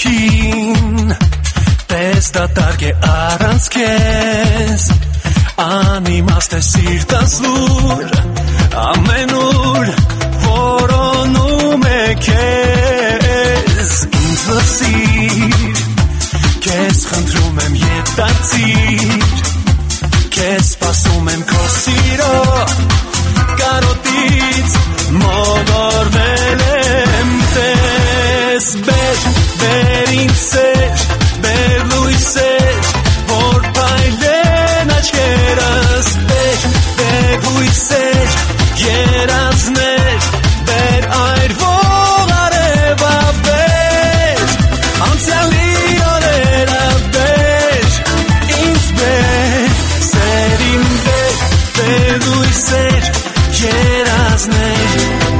կյանքին Տես դատարկ է առանց քեզ Անիմաստ է սիրտս լուր Ամենուր որոնում է քեզ Ինձ լսիր Քեզ խնդրում եմ ետ դարձիր Քեզ սպասում եմ քո սիրո Կարոտից մոլորվել եմ Տես բեր ինձ սեր Բեր լույսեր Որ պայլեն աչքերս Բեր հույսեր Երազներ Բեր այրվող արևա Բեր անցյալի օրերը Բեր ինձ բեր Սերին բեր լույսեր Երազներ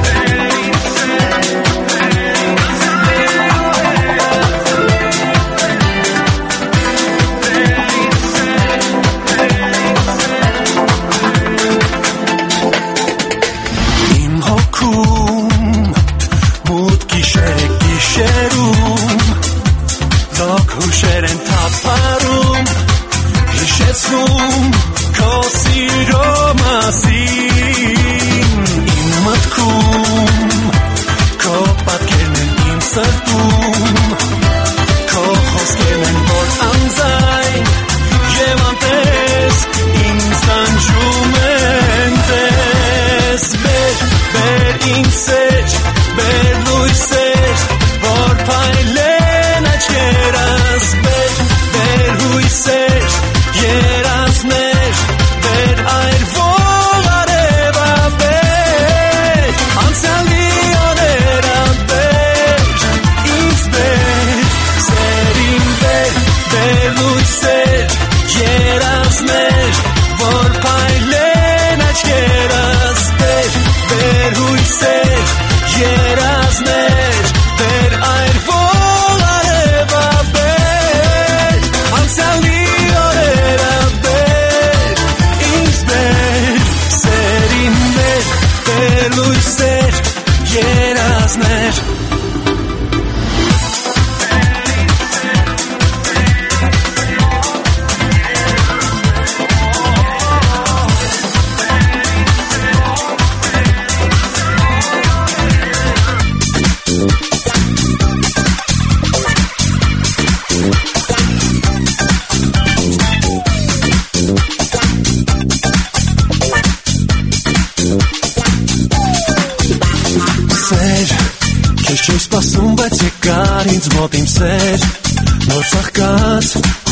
Ինձ մոտ իմ սեր, նոր ծաղկած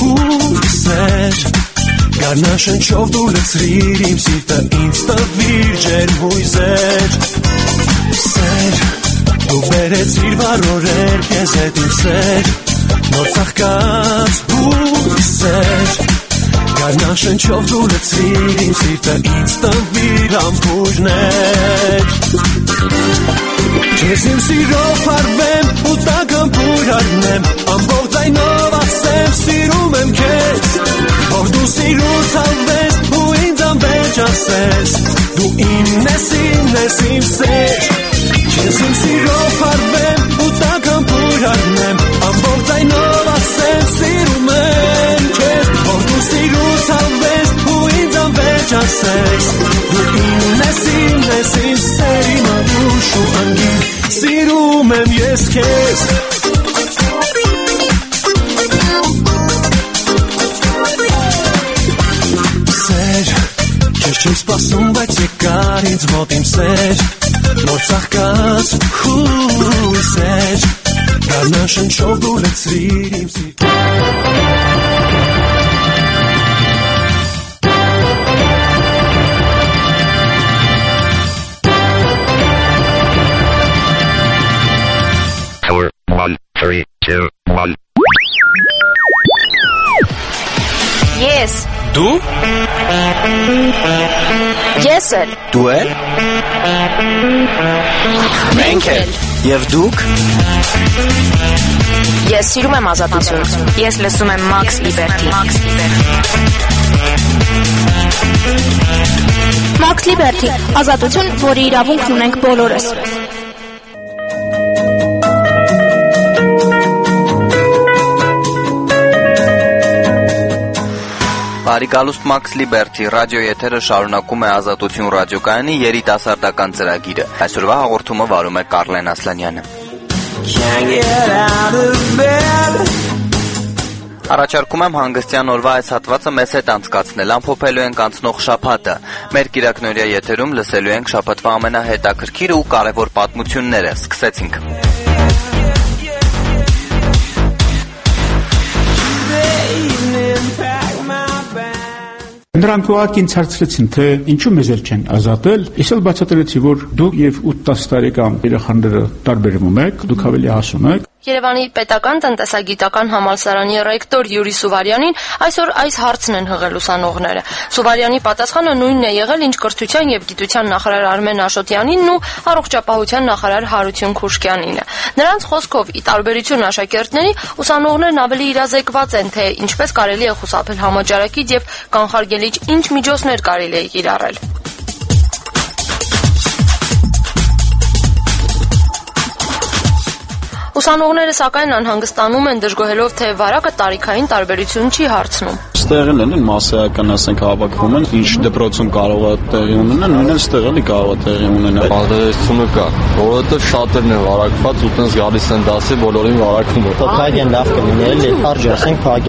հույսեր Գարնաշնչով դու լցրիր իմ սիրտը ինձ տվիր ջերմ հույսեր Սեր, դու բերեցիր վառորեր քեզ հետ իմ սեր Նոր ծաղկած հույսեր Գարնաշնչով դու լցրիր իմ սիրտը ինձ տվիր ամպուրներ Քեզ իմ սիրով հարվեմ ու տակամպուր արնեմ Ամբողջ ձայնով ասեմ սիրում եմ քեզ Որ դու սիրուց հալվես ու ինձ անվերջ ասես Դու իմն ես իմ սեր Քեզ իմ սիրով հարվեմ ու տակամպուր արնեմ Ամբողջ ձայնով ասեմ սիրում եմ քեզ Որ դու սիրուց հալվես ու ինձ անվերջ ասես Դու իմն ես իմ սեր իմ ադուշ ու անգին Սիրում եմ ես քեզ Սեր, քեզ չեմ սպասում, բայց եկար ինձ մոտ իմ սեր Նոր ծաղկած հույսեր Գարնաշնչով դու լցրիր իմ սիրտ Ես Դու Ես էլ Դու էլ Մենք էլ Եվ դուք Ես սիրում եմ ազատություն Ես լսում եմ Max Liberty Max Liberty Ազատություն, որի իրավունքն ունենք բոլորս Բարիկալուստ Մաքս Լիբերթի ռադիո եթերը շարունակում է Ազատություն ռադիոկայանի երիտասարդական ծրագիրը։ Այսօրվա հաղորդումը վարում է Կարլեն Ասլանյանը։ Առաջարկում եմ հանգստյան օրվա այս հատվածը մեզ հետ անցկացնել, ամփոփելու ենք անցնող շաբաթը։ Մեր կիրակնօրյա եթերում լսելու ենք շաբաթվա ամենահետաքրքիր ու կարևոր պատմությունները։ Սկսեցինք։ Նրանք ուղղակի ինձ հարցրեցին, թե ինչու մեզ չեն ազատել։ Ես էլ բացատրեցի, որ դուք եւ 8-10 տարեկան երեխաները տարբերվում եք, դուք ավելի հասուն եք։ Երևանի պետական տնտեսագիտական համալսարանի ռեկտոր Յուրի Սուվարյանին այսօր այս հարցն են հղել ուսանողները։ Սուվարյանի պատասխանը նույնն է եղել, ինչ կրթության եւ գիտության նախարար Արմեն Աշոտյանինն ու առողջապահության նախարար Հարություն Քուշկյանինը։ Նրանց խոսքով, ի տարբերություն աշակերտների, ուսանողներն ավելի իրազեկված են, թե ինչպես կարելի է խուսափել համաճարակից եւ կանխարգելիչ ինչ միջոցներ կարելի է կիրառել։ Ուսանողները սակայն անհանգստանում են, դժգոհելով, թե վարակը տարիքային տարբերություն չի հարցնում։ Ստեղել են մասսայական, ասենք, հավաքվում են, ինչ դպրոցում կարող է տեղի ունենալ, նույնն ստեղ էլի կարող է տեղի ունենալ։ Պատերազմությունը կա, որովհետև շատերն են վարակված ու տենց գալիս են դասի, բոլորին վարակվում է։ Փակեն լավ կլիներ, էլի, արժի ասենք փակ։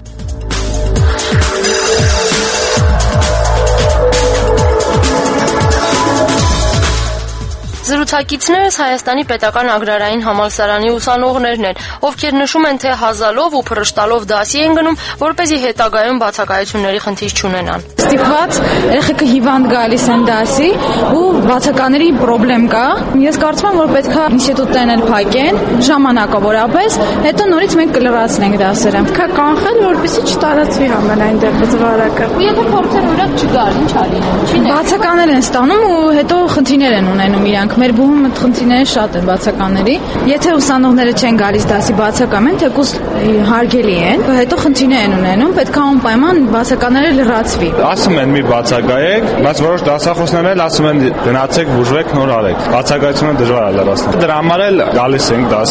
Զրուցակիցներս Հայաստանի պետական agrarային համալսարանի ուսանողներն են, ովքեր նշում են, թե հազալով ու փռշտալով դասի են գնում, որպեսզի հետագայում բացակայությունների խնդիր չունենան։ Ստիպված երեխեքը հիվանդ գալիս են դասի ու բացակաների խնդրեմ կա։ Ես կարծում եմ, որ պետք է ինստիտուտներն էլ փակեն ժամանակավորապես, հետո նորից մենք կլրացնենք դասերը։ Պետք է կանխել, որպեսզի չտարածվի համենայն դեպս վարակը։ Եթե փորձեր օրակ չգար, ինչ արի։ Բացականներ են ստանում ու հետո խնդիրներ են ունենում իրանք։ Մեր բուհում խնդիրները շատ են բացականների։ Եթե ուսանողները չեն գալիս դասի բացակամ են, թեկուզ հարգելի են, հետո խնդիրներ են ունենում, պետք է անպայման բացականները լրացվի։ Ասում են մի բացակայեք, բայց որոշ դասախոսներ էլ ասում են գնացեք, բուժվեք, նոր արեք։ Բացակայությունը դժվար է լրացնել։ Դրա համար էլ գալիս ենք դաս։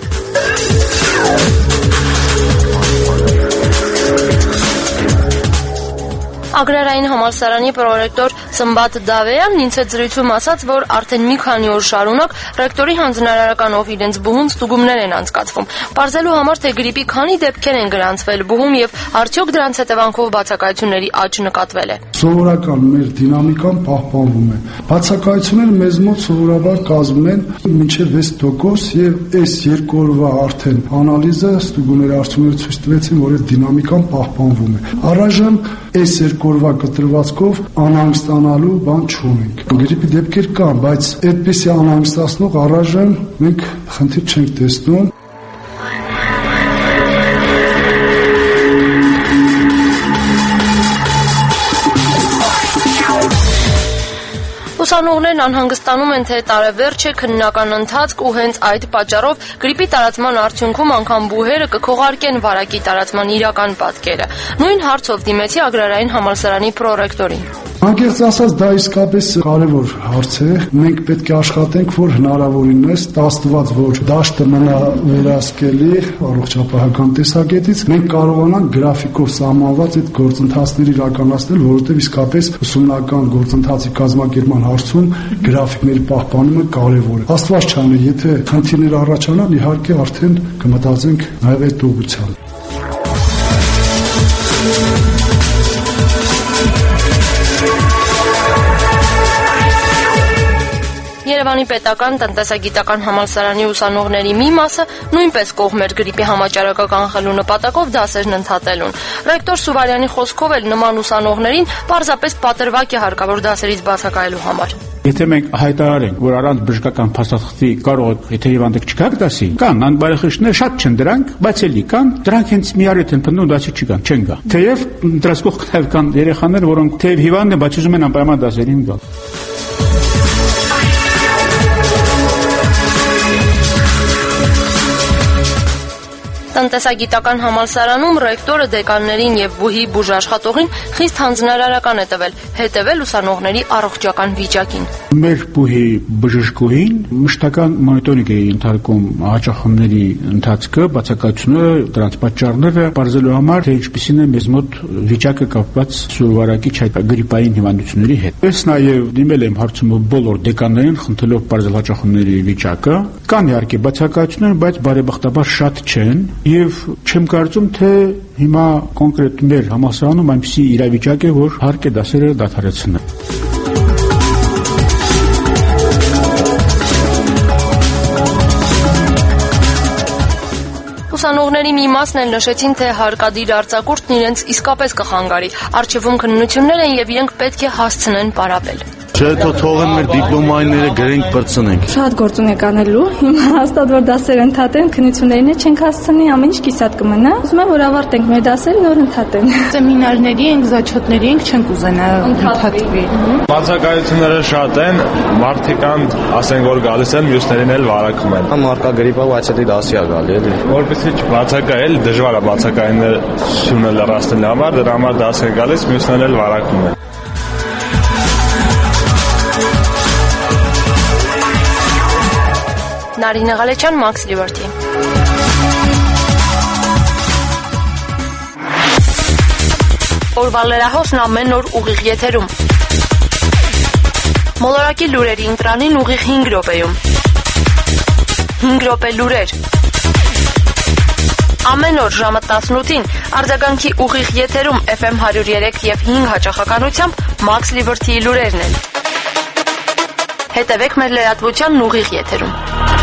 Ագրարային համալսարանի պրոռեկտոր Սմբատ Դավեյանն ինձ հետ զրույցում ասաց, որ արդեն մի քանի օր շարունակ ռեկտորի հանձնարարականով իրենց բուհում ստուգումներ են անցկացվում, պարզելու համար, թե գրիպի քանի դեպքեր են գրանցվել բուհում եւ արդյոք դրանց հետևանքով բացակայությունների աճ նկատվել է։ Սովորական մեր դինամիկան պահպանվում է։ Բացակայությունները մեզ մոտ սովորաբար կազմում են մինչև 6% եւ այս երկու օրվա արդեն անալիզը ստուգումների արդյունքները ցույց տվեցին, որ այդ դինամիկան պահպանվում է։ Առայժմ այս երկու օրվա կտրվածքով անհանգստանալու բան չունենք։ Գրիպի դեպքեր կան, բայց այդպիսի անհանգստացնող առայժմ մենք խնդիր չենք տեսնում։ Ուսանողներն անհանգստանում են, թե տարեվերջ է քննական ընթացք ու հենց այդ պատճառով գրիպի տարածման արդյունքում անգամ բուհերը կքողարկեն վարակի տարածման իրական պատկերը։ Նույն հարցով դիմեցի Ագրարային համալսարանի պրոռեկտորին։ Անկեղծ ասած, դա իսկապես կարևոր հարց է։ Մենք պետք է աշխատենք, որ հնարավորինս տաստված, որ դաշտը մնա վերահսկելի առողջապահական տեսակետից, մենք կարողանանք գրաֆիկով սահմանված այդ գործընթացներ իրականացնել, որովհետև իսկապես ուսումնական գործընթացի կազմակերպման հարցում գրաֆիկների պահպանումը կարևոր է։ Աստված չանի, եթե խնդիրներ առաջանան, իհարկե արդեն կմտածենք նաև այդ ուղղությամբ։ Երևանի պետական տնտեսագիտական համալսարանի ուսանողների մի մասը նույնպես կողմ էր գրիպի համաճարակը կանխելու նպատակով դասերն ընդհատելուն։ Ռեկտոր Սուվարյանի խոսքով էլ նման ուսանողներին պարզապես պատրվակ է հարկավոր դասերից բացակայելու համար։ Եթե մենք հայտարարենք, որ առանց բժշկական փաստաթղթի կարող եք, եթե հիվանդեք չգաք դասի, կան անբարեխիղճներ, շատ չեն դրանք, բայց էլի կան, դրանք հենց միառիթ են փննում դասի չգան, չեն գա։ Թեև դրանց կողքով կան երեխաներ, որոնք թեև հիվանդ են, բայց ուզում են անպայման դասերին գալ։ Տնտեսագիտական համալսարանում ռեկտորը դեկաններին եւ բուհի բուժաշխատողին խիստ հանձնարարական է տվել հետեւել ուսանողների առողջական վիճակին։ Մեր բուհի բժշկուհին մշտական մոնիտորինգ է ենթարկում հաճախումների ընթացքը, բացակայությունը, դրանց պատճառները բարձելու համար, թե ինչպիսին է մեզ մոտ վիճակը կապված սովորակի գրիպային հիվանդությունների հետ։ Ես նաեւ դիմել եմ հարցումով բոլոր դեկաններին, խնդրելով բարձր հաճախումների վիճակը։ Կան իհարկե բացակայություններ, բայց բարեբախտաբար շատ չեն եւ չեմ կարծում, թե հիմա կոնկրետ մեր համալսարանում այնպիսի իրավիճակ է, որ հարկ է դասերը դադարեցնել։ Ուսանողների մի մասն էլ նշեցին, թե հարկադիր արձակուրդն իրենց իսկապես կխանգարի։ Առջևում քննություններ են եւ իրենք պետք է հասցնեն պարապել։ Չէ, թողեն մեր դիպլոմայինները գրենք բրցնենք։ Շատ գործուն է կանելու։ Հիմա հաստատ որ դասերը ընդհատեն, քննություններին չենք հասցնի, ամեն ինչ կիսատ կմնա։ Ուզում եմ որ ավարտենք մեր դասերը, նոր ընդհատեն։ Սեմինարների ենք, զաչոտների ենք, չենք ուզենա ընդհատվի։ Բացակայությունները շատ են, մարդիկ ասեն որ գալիս են, մյուսներին էլ վարակում են։ Մարկա գրիպա, բայց դա դասի է գալի էլի։ Որպեսզի չբացակայել, դժվար է բացակայությունը լրացնել համար, դրա համար դաս է գալիս, մյուսներն էլ վարակում են։ Նարինե Ղալեչյան, Max Liberty։ Օրվա լրահոսն ամեն օր ուղիղ եթերում։ Մոլորակի լուրերի ընտրանին ուղիղ 5 րոպեում։ 5 րոպե լուրեր։ Ամեն օր ժամը 18-ին արձագանքի ուղիղ եթերում FM 103 եւ 5 հաճախականությամբ Max Liberty-ի լուրերն են։ Հետևեք մեր լրատվությանն ուղիղ եթերում։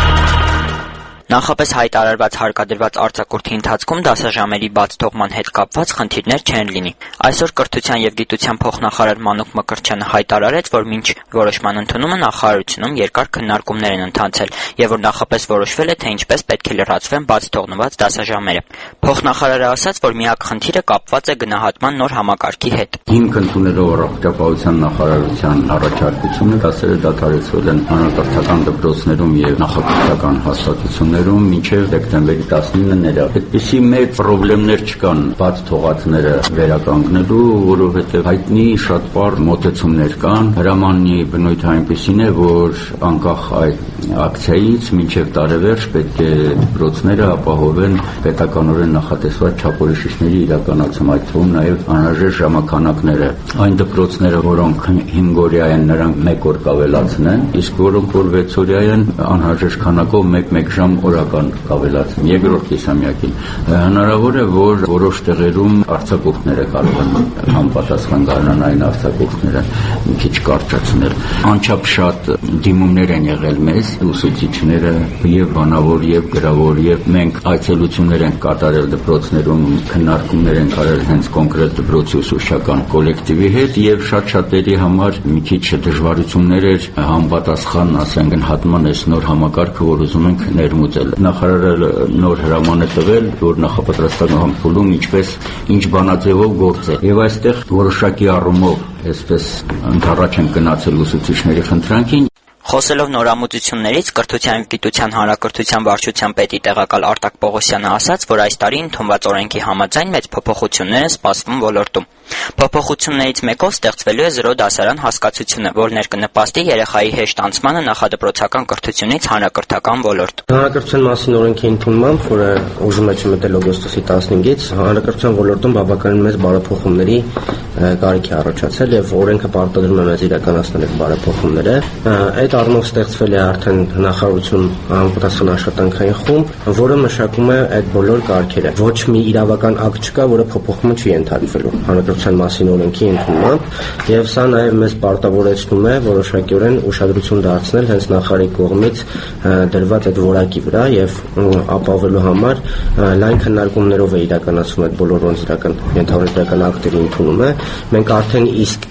Նախապես հայտարարված հարկադրված արձակուրդի ընթացքում դասաժամերի բաց թողման հետ կապված խնդիրներ չեն լինի։ Այսօր կրթության եւ գիտության փոխնախարար Մանուկ Մկրտչյանը հայտարարեց, որ մինչ որոշման ընդունումը նախարարությունում երկար քննարկումներ են ընթացել եւ որ նախապես որոշվել է, թե ինչպես պետք է լրացվեն բաց թողնված դասաժամերը։ Փոխնախարարը ասաց, որ միակ խնդիրը կապված է գնահատման նոր համակարգի հետ։ Հիմք ընդունելով առողջապահության նախարարության առաջարկությունը դասերը դադարեցվել են հանրակրթական դպրոցներում եւ նախակրթական հաստատություններում մինչև դեկտեմբերի 19-ները։ Այդպիսի մեծ խնդիրներ չկան բաց թողածները վերականգնելու, որովհետեւ հայտնի շատ բառ մոտեցումներ կան։ Հրամանի բնույթը այնպիսին է, որ անկախ այդ ակցիայից մինչև տարեվերջ պետք է դպրոցները ապահովեն պետականորեն նախատեսված չափորոշիչների իրականացում, այդ թվում նաև անհրաժեշտ ժամանակները։ Այն դպրոցները, որոնք 5 օրյա են, նրանք 1 օր կավելացնեն, իսկ որոնք որ 6 օրյա են, անհրաժեշտ քանակով 1 ժամ օրական կավելացնեն։ Երկրորդ կիսամյակին հնարավոր է, որ որոշ տեղերում արձակուրդները կարող են համապատասխան գարնան այն արձակուրդները մի քիչ կարճացնել։ Անչափ շատ դիմումներ են եղել մեզ ուսուցիչները եւ բանավոր եւ գրավոր եւ մենք այցելություններ ենք կատարել դպրոցներում, քննարկումներ ենք արել հենց կոնկրետ դպրոցի ուսուցչական կոլեկտիվի հետ եւ շատ-շատերի համար մի քիչ դժվարություններ էր համապատասխան, ասենք, հատման այս նոր համակարգը, որ ուզում ենք ներմուծել։ Նախարարը նոր հրաման է տվել, որ նախապատրաստական փուլում ինչ բանաձևով գործել։ Եվ այստեղ որոշակի առումով այսպես ընդառաջ են գնացել ուսուցիչների խնդրանքին։ Խոսելով նորամուծություններից, Կրթության և գիտության հանրակրթության վարչության պետի տեղակալ Արտակ Պողոսյանը ասաց, որ այս տարի ընդունված օրենքի համաձայն մեծ փոփոխություններ են սպասվում ոլորտում։ Փոփոխություններից մեկով ստեղծվելու է 0 դասարան հասկացությունը, որն կնպաստի երեխայի հեշտ անցմանը նախադպրոցական կրթությունից հանրակրթական ոլորտ։ Հանրակրթության մասին օրենքի ընդունմամբ, որը ուժում է չմտել օգոստոսի 15-ից, հանրակրթության ոլորտում բավականին մեծ բարեփոխումների կարիք է առաջացել եւ օրենքը պարտադրում է մեզ իրականացնել այդ բարեփոխումները։ Այդ առումով ստեղծվել է արդեն նախարարություն համապատասխան աշխատանքային խումբ, որը մշակում է այդ բոլոր կարգերը։ Ոչ մի իրավական ակտ չկա, որը փոփոխումը չի ենթարկվելու հանրակրթության մասին օրենքի ընդունմամբ, եւ սա նաեւ մեզ պարտավորեցնում է որոշակիորեն ուշադրություն դարձնել հենց նախարարի կողմից դրված այդ որակի վրա եւ ապահովելու համար լայն քննարկումներով է իրականացվում այդ բոլոր ենթադրական ակտերի ընդունումը։ Մենք արդեն իսկ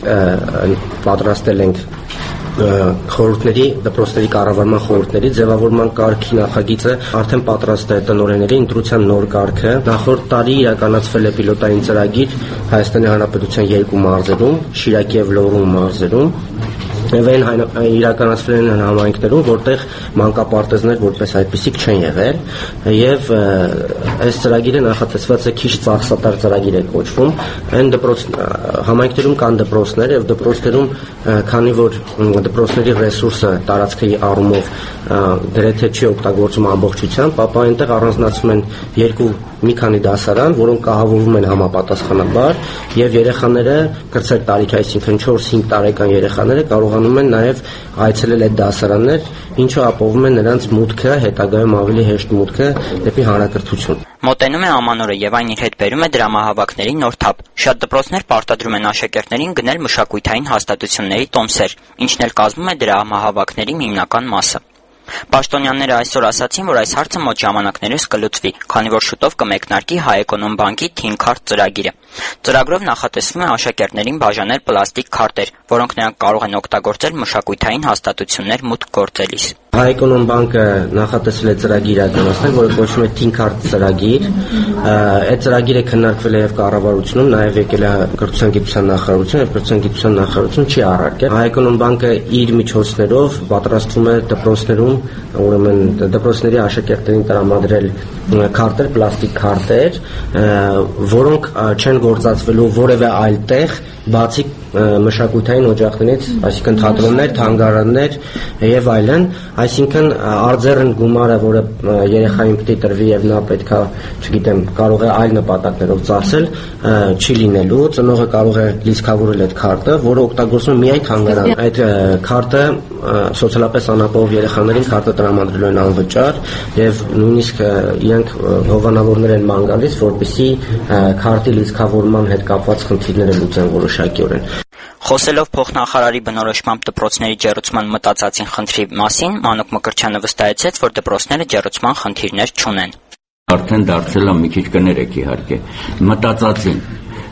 պատրաստել ենք խորհուրդների, դպրոցների կառավարման խորհուրդների ձևավորման կարգի նախագիծը արդեն պատրաստ է տնօրենների ընտրության նոր կարգը։ Նախորդ տարի իրականացվել է պիլոտային ծրագիր Հայաստանի Հանրապետության 2 մարզերում, Շիրակի եւ Լոռու մարզերում, եւ այն իրականացվել են համայնքներում, որտեղ մանկապարտեզներ որպես այդպիսիք չեն եղել եւ այս ծրագիրը նախատեսված է քիչ ծախսատար ծրագիր է կոչվում։ Այն համայնքներում կան դպրոցներ եւ դպրոցներում քանի որ դպրոցների ռեսուրսը տարածքի առումով գրեթե չի օգտագործում ամբողջությամբ, ապա այնտեղ առանձնացվում են մի քանի դասարան, որոնք կահավորվում են համապատասխանաբար եւ երեխաները կրծեր տարիք, այսինքն 4-5 տարեկան երեխաները կարողանում են նաեւ այցելել այդ դասարաններ, ինչը ապահովում է նրանց մուտքը, հետագայում ավելի հեշտ մուտքը դեպի հանրակրթություն։ Մոտենում է ամանորը եւ այն իր հետ բերում է դրամահավաքների նոր թափ։ Շատ դպրոցներ պարտադրում են աշակերտներին գնել մշակութային հաստատությունների տոմսեր, ինչն էլ կազմում է դրամահավաքների հիմնական մասը։ Պաշտոնյաները այսօր ասացին, որ այս հարցը մոտ ժամանակներս կլուծվի, քանի որ շուտով կմեկնարկի Հայէկոնոմբանկի Թին քարտ ծրագիրը։ Ծրագրով նախատեսվում է աշակերտներին բաժանել պլաստիկ քարտեր, որոնք նրանք կարող են օգտագործել մշակութային հաստատություններ մուտք գործելիս։ Հայէկոնոմբանկը նախատեսել է ծրագիր իրականացնել, որը կոչվում է Թին քարտ ծրագիր։ Այդ ծրագիրը քննարկվել է եւ կառավարությունում, նաեւ եկել է կրթության գիտության նախարարություն եւ կրթության գիտության նախարարություն չի առարկել։ Հայէկոնոմբանկը իր միջոցներով պատրաստվում է դպրոցներում, ուրեմն դպրոցների աշակերտներին տրամադրել քարտեր, պլաստիկ քարտեր, որոնք չեն գործածվելու որևէ այլ տեղ, բացի մշակութային օջախներից, այսինքն թատրոններ, թանգարաններ եւ այլն, այսինքն արձերն գումարը, որը երեխային պետք է տրվի եւ նա պետքա, չգիտեմ, կարող է այլ նպատակներով ծախսել, չի լինելու, ծնողը կարող է լիցքավորել այդ քարտը, որը օգտագործվում է միայն թանգարան։ Այդ քարտը սոցիալապես անապահով երեխաներին քարտը տրամադրելու են անվճար եւ նույնիսկ իրենք հովանավորներ են ման գալիս, որպեսզի քարտի լիցքավորման հետ կապված խնդիրները լուծեն որոշակիորեն։ Խոսելով փոխնախարարի բնորոշմամբ դպրոցների ջեռուցման մտածածին խնդրի մասին, Մանուկ Մկրտչյանը վստահեցեց, որ դպրոցները ջեռուցման խնդիրներ չունեն։ Արդեն դարձել է մի քիչ կներեք իհարկե։ Մտածածին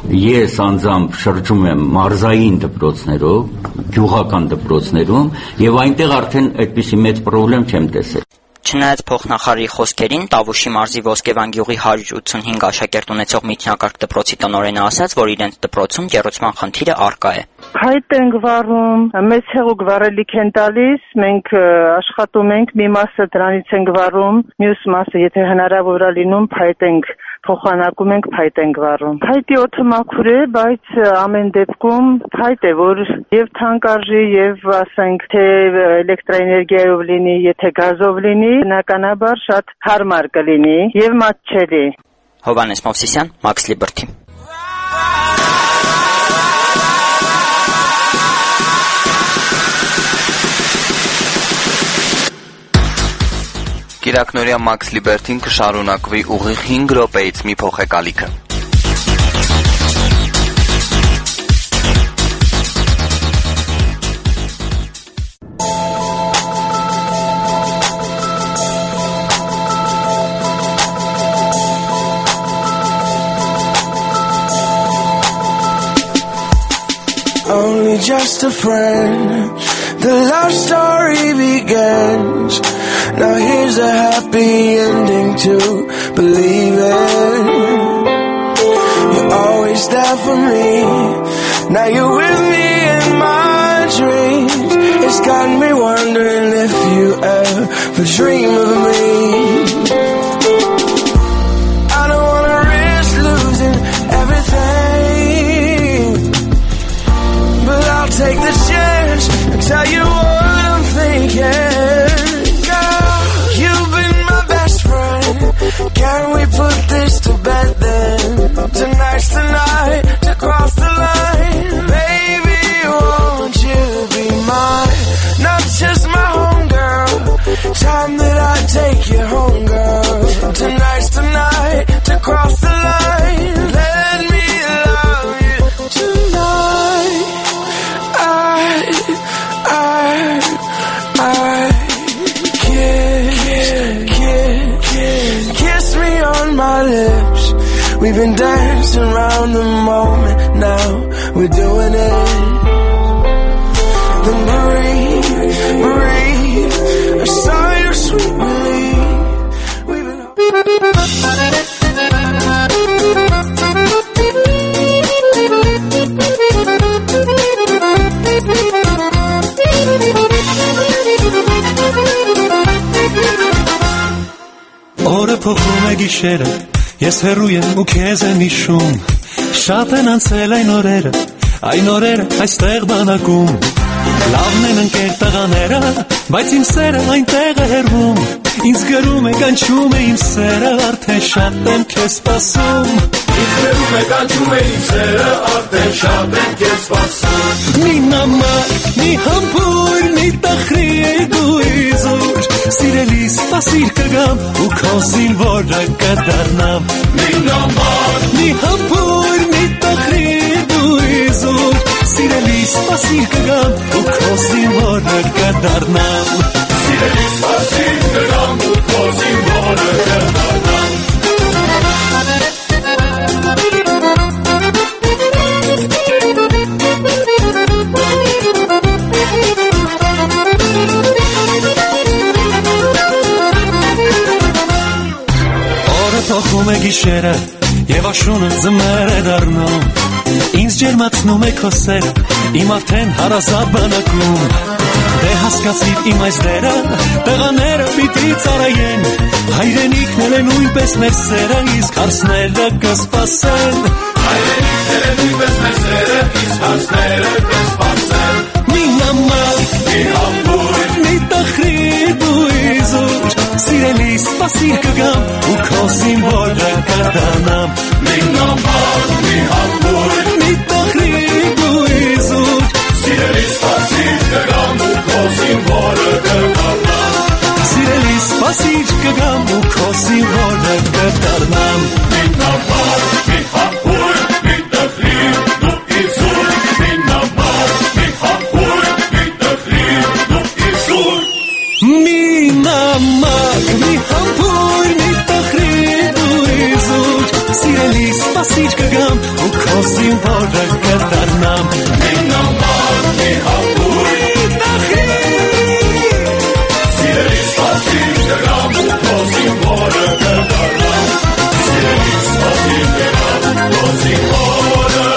ես անձամբ շրջում եմ մարզային դպրոցներով, գյուղական դպրոցներում եւ այնտեղ արդեն այդպիսի մեծ խնդրեմ չեմ տեսել։ Չնայած փոխնախարարի խոսքերին, Տավուշի մարզի Ոսկեվան գյուղի 185 աշակերտ ունեցող միջնակարգ դպրոցի տնօրենը ասաց, որ իրենց դպրոցում ջեռուցման խնդիրը առկա է։ Հայտ են գվառում, մեծ հեղուկ վառելիք են տալիս, մենք աշխատում ենք, մի մասը դրանից են գվառում, մյուս մասը, եթե հնարավոր է լինում, փայտ ենք փոխանակում ենք, փայտ ենք վառում։ Փայտի օդը մաքուր է, բայց ամեն դեպքում փայտ է, որ եւ թանկարժի եւ ասենք թե էլեկտրաէներգիայով լինի, եթե գազով լինի, բնականաբար շատ հարմար կլինի եւ մատչելի։ Հովհաննես Մովսիսյան, Մաքս Լիբերթի։ Կիրակնորյա Մաքս Լիբերթին կշարունակվի ուղիղ 5 րոպեից մի փոխեկալիքը։ Only just a friend, the love story begins. Now here's a happy ending to believe in. You're always there for me. Now you're with me in my dreams. It's got me wondering if you ever dream of me. I don't wanna risk losing everything, but I'll take the chance and tell you what I'm thinking. Can we put this to bed then? Tonight's the night to cross the line. Baby, won't you be mine? Not just my homegirl. Time that I take you home, girl. Tonight's the night to cross the line. Let me love you tonight. Kiss me on my lips. We've been dancing around the moment. Now we're doing it. Then breathe, a sigh of sweet relief. We've been է գիշերը, ես հեռու եմ ու քեզ եմ հիշում, շատ են անցել այն օրերը այստեղ բանակում, լավն են ընկեր տղաները, բայց իմ սերը այնտեղ է հեռվում, ինձ գրում է կանչում է իմ սերը, արդեն շատ եմ քեզ սպասում, ինձ գրում է կանչում է իմ սերը, արդեն շատ եմ քեզ սպասում, մի նամակ, մի համբույր, մի տխրի դու իզուր, սիրելի սպասիր կգամ ու քո զինվորը կդառնամ, մի նամակ, մի համբույր, մի տխրի դու իզուր, սիրելի սպասիր կգամ ու քո զինվորը կդառնամ, սիրելի սպասիր կգամ ու քո զինվորը կդառնամ. Թողում է գիշերը և աշունը ձմեռ է դառնում, ինձ ջերմացնում է քո սերը, իմ արդեն հարազատ բանակում, դե հասկացիր իմ այս դերը, տղաները պիտի ծառայեն, հայրենիքն էլ է նույնպես մեր սերը, իսկ հարցները կսպասեն, հայրենիքն էլ է նույնպես մեր սերը, իսկ հարցները կսպասեն, մի նամակ, մի համբույր, մի տխրի դու իզուր, սիրելի սպասիր կգամ ու քո զինվորը կդառնամ, մի նամակ, մի համբույր, մի տխրի դու իզուր, սիրելի սպասիր կգամ ու քո զինվորը կդառնամ, սիրելի սպասիր կգամ ու քո զինվորը կդառնամ, մի նամակ, մի համբույր, մի տխրի դու իզուր, մի նամակ, մի համբույր, մի տխրի դու իզուր, մի նամակ, մի համբույր, մի տխրի դու իզուր, սիրելի սպասիր կգամ ու քո զինվորը կդառնամ, մի նամակ, մի համբույր, մի տխրի, սիրելի սպասիր կգամ ու քո զինվորը կդառնամ, սիրելի սպասիր կգամ ու քո զինվորը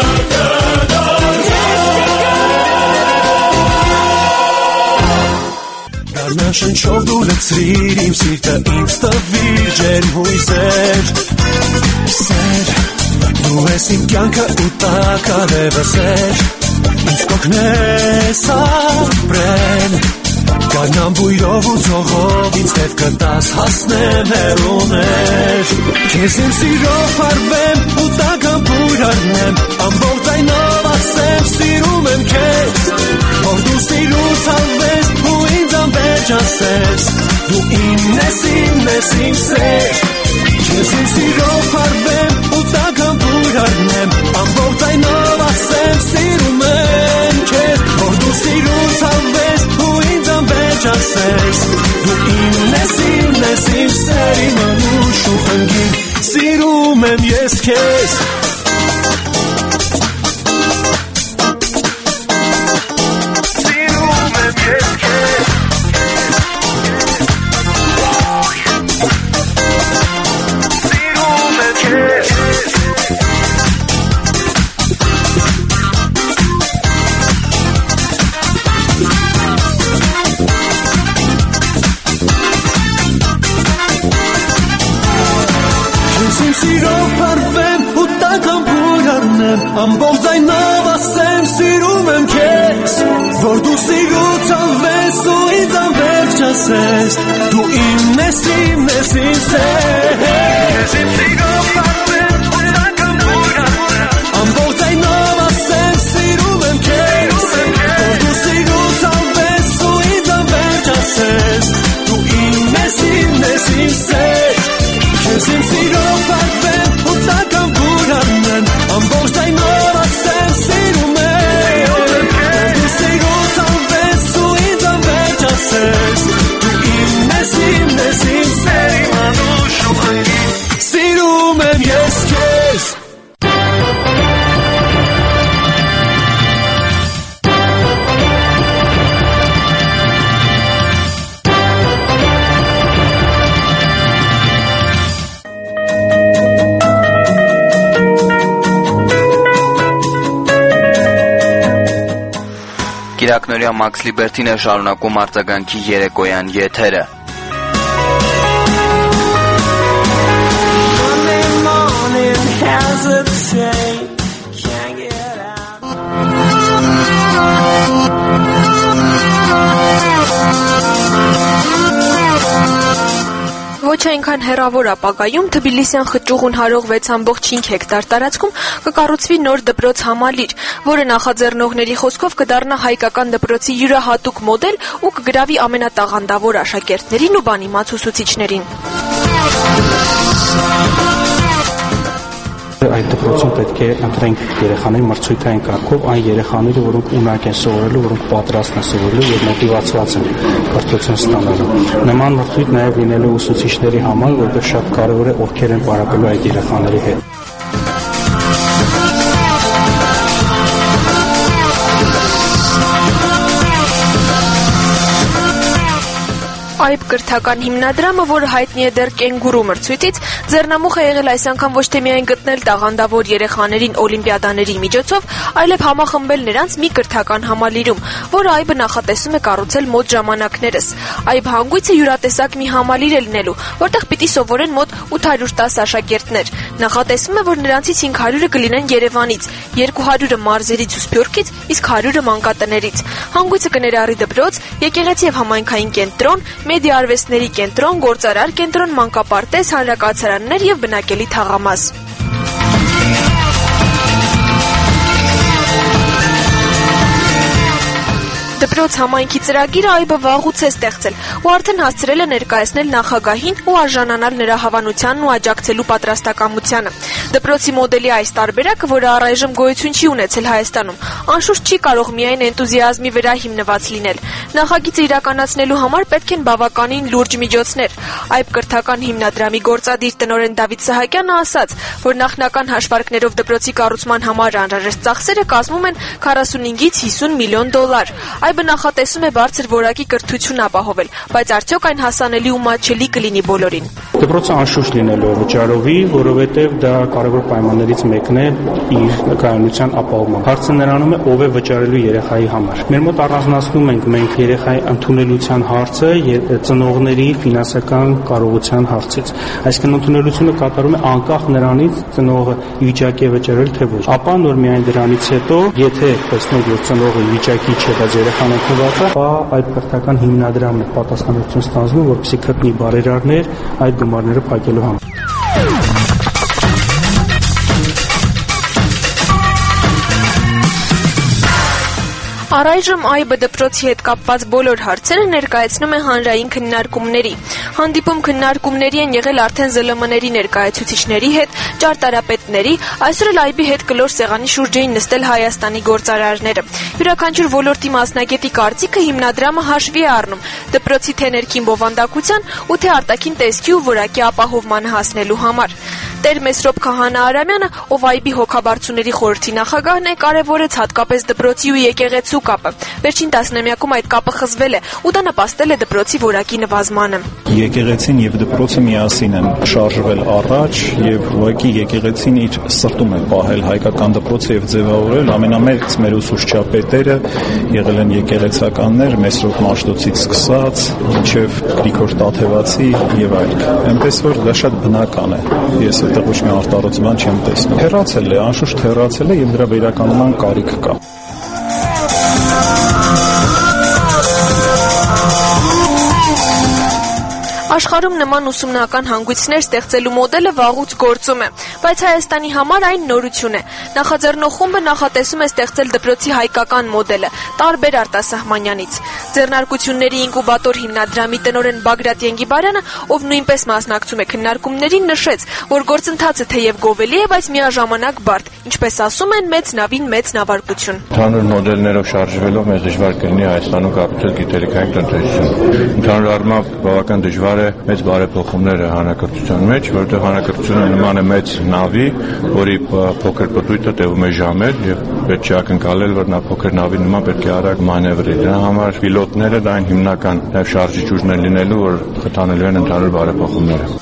կդառնամ. Շնչով դու լցրիր իմ սիրտը, ինձ տվիր ջերմույզեր, սեր, դու ես իմ կյանքը ու տակալևս էր, ինձ կօգնես ապրել, գարնամ բույրով ու ծողով ինձ հետ կտաս հասնեմ հեռուներ, քեզ իմ սիրով պարվեմ ու տակամ բույր առնեմ, ամբողջ այնով ասեմ սիրում եմ քեզ, որ դու սիրուց հավես ու ինձ անվերջ ասես, դու իմն ես իմ սեր, քեզ իմ սիրով պարվեմ ու տակամ բույր առնեմ, ամբողջ այնով ասեմ սիրում եմ քեզ, որ դու սիրուց հավես ու ինձ անվերջ ասես, դու իմն ես իմ սեր, իմ անուշ ու խնգին, սիրում եմ ես քեզ. Ամբողջ այնով ասեմ սիրում եմ քեզ, որ դու սիրուց անվես ու ինձ անվերջ ասես, դու իմն ես իմ սեր, քեզ իմ սիրով պարվեմ ու տակամ բույր առնեմ, ամբողջ այնով ասեմ սիրում եմ քեզ, որ դու սիրուց անվես ու ինձ անվերջ ասես, դու իմն ես իմ սեր, քեզ իմ սիրով պարվեմ ու տակամ բույր առնեմ, ամբողջ այնով ասեմ սիրում եմ, դու սիրուց անվես ու ինձ անվերջ ասես, դու իմն ես իմ սեր, իմ անուշ ու խնգին, սիրում եմ ես քեզ. Կիրակնորյա Մաքս Լիբերտին է շարունակում արձագանքի երեկոյան եթերը։ հեռավոր ապագայում Թբիլիսյան խճուղուն հարող 6.5 հեկտար տարածքում կկառուցվի նոր դպրոց համալիր, որը նախաձեռնողների խոսքով կդառնա հայկական դպրոցի յուրահատուկ մոդել ու կգրավի ամենատաղանդավոր աշակերտներին ու բանիմաց ուսուցիչներին։ Այդ դպրոցում պետք է ընտրենք երեխաների մրցույթային կարգով այն երեխաները, որոնք ունակ են սովորելու, որոնք պատրաստ են սովորելու եւ մոտիվացված են կրթություն ստանալու։ Նման մրցույթ նաեւ լինելու ուսուցիչների համար, որովհետեւ շատ կարեւոր է ովքեր են պարապելու այդ երեխաների հետ։ Այբ կրթական հիմնադրամը, որը հայտնի է դեռ կենգուրու մրցույթից, ձեռնամուխ է եղել այս անգամ ոչ թե միայն գտնել տաղանդավոր երեխաներին օլիմպիադաների միջոցով, այլև համախմբել նրանց մի կրթական համալիրում, որը Այբը նախատեսում է կառուցել մոտ ժամանակներս։ Այբ հանգույցը յուրատեսակ մի համալիր է լինելու, որտեղ պիտի սովորեն մոտ 810 աշակերտներ։ Նախատեսվում է, որ նրանցից 500-ը կլինեն Երևանից, 200-ը Մարզերից ու Սփյուռքից, իսկ 100-ը մանկատներից։ Հանգույցը կներառի դպրոց, եկեղեցի եւ համայնքային կենտրոն, մեդիա արվեստների կենտրոն, գործարար կենտրոն, մանկապարտեզ, հանրակացարաններ եւ բնակելի թաղամաս։ Դպրոց համայնքի ծրագիրը Այբը վաղուց է ստեղծել ու արդեն հասցրել է ներկայացնել նախագահին ու արժանանալ նրա հավանությանն ու աջակցելու պատրաստակամությանը։ Դպրոցի մոդելի այս տարբերակը, որը առայժմ գոյություն չի ունեցել Հայաստանում, անշուշտ չի կարող միայն էնտուզիազմի վրա հիմնված լինել։ Նախագիծը իրականացնելու համար պետք են բավականին լուրջ միջոցներ։ Այբ կրթական հիմնադրամի գործադիր տնօրեն Դավիթ Սահակյանը ասաց, որ նախնական հաշվարկներով դպրոցի կառուցման համար անհրաժեշտ ծախսերը կազմում են 45-ից 50 միլիոն դոլար։ Այբը նախատեսում է բարձր որակի կրթություն ապահովել, բայց արդյոք այն հասանելի ու մատչելի կլինի բոլորին։ Դպրոցը անշուշտ լինելու է վճարովի, որովհետև դա կարևոր պայմաններից մեկն է իր կայունության ապահովման։ Հարցը նրանում է ով է վճարելու երեխայի համար։ Մեր մոտ առանձնացնում ենք մենք երեխայի ընդունելության հարցը ծնողների ֆինանսական կարողության հարցից։ Այսինքն ընդունելությունը կատարում է անկախ նրանից ծնողը վիճակի է վճարել թե ոչ։ Ապա նոր միայն դրանից հետո, եթե տեսնենք որ ծնողը վիճակի չէ, բայց երեխան ընդունված է, այդ կրթական հիմնադրամն է պատասխանատվություն ստանձնում, որպեսզի գտնի բարերարներ այդ գումարները փակելու համար։ Առայժմ Այբը դպրոցի հետ կապված բոլոր հարցերը ներկայացնում է հանրային քննարկումների։ Հանդիպում քննարկումների են եղել արդեն ԶԼՄ-ների ներկայացուցիչների հետ, ճարտարապետների, այսօր էլ Այբի հետ կլոր սեղանի շուրջ էին նստել Հայաստանի գործարարները։ Յուրաքանչյուր ոլորտի մասնագետի կարծիքը հիմնադրամը հաշվի է առնում դպրոցի թե ներքին բովանդակության ու թե արտաքին տեսքի ու որակի ապահովմանը հասնելու համար։ Տեր Մեսրոպ Քահանա Արամյանը, ով Այբի հոգաբարձուների խորհրդի նախագահն է, կարևորեց հատկապես դպրոցի ու եկեղեցու կապը։ Վերջին տասնամյակում այդ կապը խզվել է ու դա նպաստել է դպրոցի որակի նվազմանը։ Եկեղեցին եւ դպրոցը միասին են շարժվել առաջ եւ ուղղակի եկեղեցին իր սրտում է պահել հայկական դպրոցը եւ ձևավորել ամենամեծ մեր ուսուցչապետերը եղել են եկեղեցականներ, Մեսրոպ Մաշտոցից սկսած մինչեւ Գրիգոր Տաթևացի եւ այլն։ Այնպես որ դա շատ բնական է։ Ես այդտեղ ոչ մի արտարոց բան չեմ տեսնում։ Հեռացել է, անշուշտ հեռացել է եւ դրա վերականգնման կարիք կա։ Աշխարհում նման ուսումնական հանգույցներ ստեղծելու մոդելը վաղուց գործում է, բայց Հայաստանի համար այն նորություն է։ Նախաձեռնող խումբը նախատեսում է ստեղծել դպրոցի հայկական մոդելը, տարբեր արտասահմանյանից։ Ձեռնարկությունների ինկուբատոր հիմնադրամի տնօրեն Բագրատ Ենգիբարյանը, ով նույնպես մասնակցում է քննարկումներին, նշեց, որ գործընթացը թեև գովելի է, բայց միաժամանակ բարդ, ինչպես ասում են, մեծ նավին մեծ նավարկություն։ Ընդհանուր մոդելներով շարժվելով մեզ դժվար կլինի Հայաստանում կառուցել գիտելիքային տնտեսություն։ Ընդհանուր առմամբ բավական դժվար է մեծ բարեփոխումները հանրակրթության մեջ, որտեղ հանրակրթությունը նման է մեծ նավի, որի փոքր պտույտը տևում է ժամեր եւ պետք է ակնկալել, որ նա փոքր նավի նման պետք է արագ մանևրի։ Դրա համար պիլոտները դա այն հիմնական նաեւ շարժիչ ուժն են լինելու, որ խթանելու են ընդհանուր բարեփոխումները։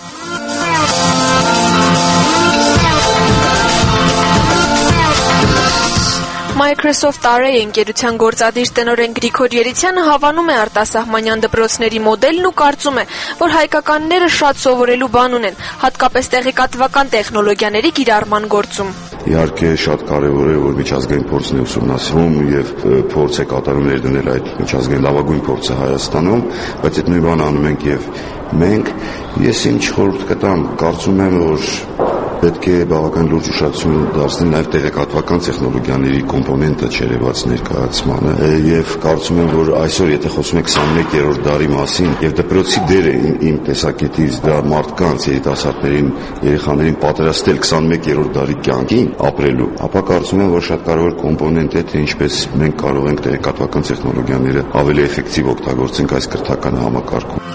Microsoft Array ընկերության գործադիր տնօրեն Գրիգոր Երիցյանը հավանում է արտասահմանյան դպրոցների մոդելն ու կարծում է, որ հայկականները շատ սովորելու բան ունեն, հատկապես տեղեկատվական տեխնոլոգիաների կիրառման գործում։ Իհարկե շատ կարևոր է, որ միջազգային փորձն է ուսումնասիրում եւ փորձ է կատարում ներդնել այդ միջազգային լավագույն փորձը Հայաստանում, բայց այդ նույն բանը անում ենք եւ մենք։ Ես ինչ խորհուրդ կտամ, կարծում եմ, որ պետք է բավական լուրջ ուշադրություն դարձնել նաև տեղեկատվական տեխնոլոգիաների կոմպոնենտը չերևաց ներկայացմանը եւ կարծում եմ, որ այսօր եթե խոսում ենք 21-րդ դարի մասին եւ դպրոցի դերը իմ տեսակետից դա մարդկանց, երիտասարդներին, երեխաներին պատրաստել 21-րդ դարի կյանքին ապրելու, ապա կարծում եմ, որ շատ կարևոր կոմպոնենտ է, թե ինչպես մենք կարող ենք տեղեկատվական տեխնոլոգիաները ավելի էֆեկտիվ օգտագործենք այս կրթական համակարգում։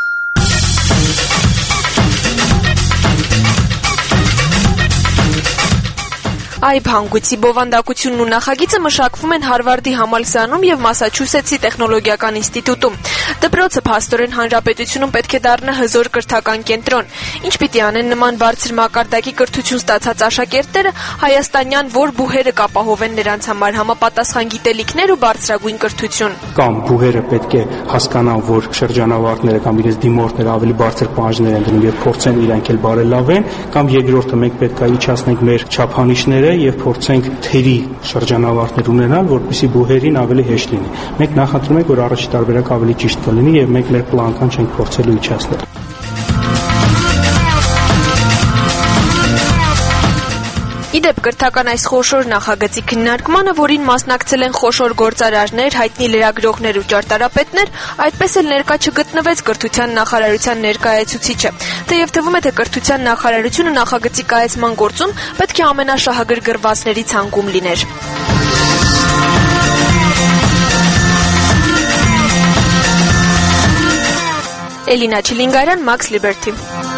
Այբ հանգույցի բովանդակությունն ու նախագիծը մշակվում են Հարվարդի համալսարանում եւ Մասաչուսեթսի տեխնոլոգիական ինստիտուտում։ Դպրոցը փաստորեն հանրապետությունում պետք է դառնա հզոր կրթական կենտրոն։ Ինչ պիտի անեն նման բարձր մակարդակի կրթություն ստացած աշակերտները, հայաստանյան որ բուհերը կապահովեն նրանց համար համապատասխան գիտելիքներ ու բարձրագույն կրթություն։ Կամ բուհերը պետք է հասկանան, որ շրջանավարտները կամ իրենց դիմորդները ավելի բարձր պահանջներ են դնում եւ փորձեն իրանք էլ բարելավեն, կամ երկրորդը մենք պետք է իջացնենք մեր չափանիշները եւ փորձենք թերի շրջանավարտներ ունենալ, որպեսզի բուհերին ավելի հեշտ լինի։ Մենք նախընտրում ենք, որ առաջի տարբերակը ավելի ճիշտ կլինի եւ մենք մեր պլանական չենք փորձելու իջացնել։ Իդեպ կրթական այս խոշոր նախագծի քննարկմանը, որին մասնակցել են խոշոր գործարարներ, հայտնի լրագրողներ ու ճարտարապետներ, այդպես էլ ներկա չգտնվեց կրթության նախարարության ներկայացուցիչը։ Թեև թվում է, թե կրթության նախարարությունը նախագծի կայացման գործում պետք է ամենաշահագրգռվածների ցանկում լիներ։ Էլինա Չիլինգարյան, Max Liberty։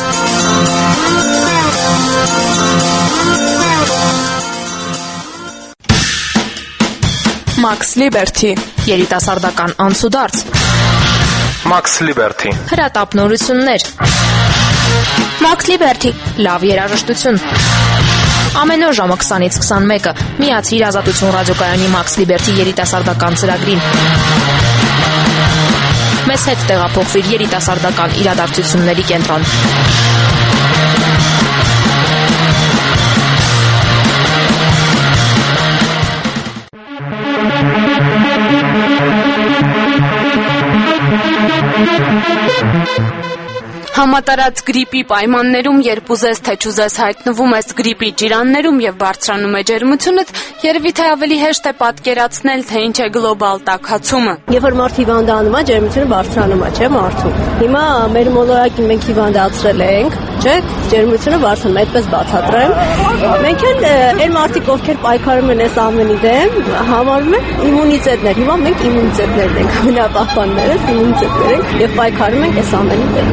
Max Liberty, երիտասարդական անցուդարձ։ Max Liberty, հրատապ նորություններ։ Max Liberty, լավ երաժշտություն։ Ամեն օր ժամը 20-ից 21-ը միացիր Ազատություն ռադիոկայանի Max Liberty երիտասարդական ծրագրին։ Մեզ հետ տեղափոխվիր երիտասարդական իրադարձությունների կենտրոն։ Համատարած գրիպի պայմաններում, երբ ուզես թե չուզես հայտնվում ես գրիպի ջիրաններում եւ բարձրանում է ջերմությունդ, երևի թե ավելի հեշտ է պատկերացնել, թե ինչ է գլոբալ տաքացումը։ Երբ որ մարդ հիվանդանում է, ջերմությունը բարձրանում է, չէ՞ մարդու։ Հիմա մեր մոլորակին մենք հիվանդացրել ենք, չէ՞, ջերմությունը բարձրանում է, այդպես բացատրեմ։ Մենք էլ այն մարդիկ, ովքեր պայքարում են այս ամենի դեմ, համարում են իմունիտետներ։ Հիմա մենք իմունիտետներն ենք, բնապահպանները իմունիտետներ ենք եւ պայքարում ենք այս ամենի դեմ։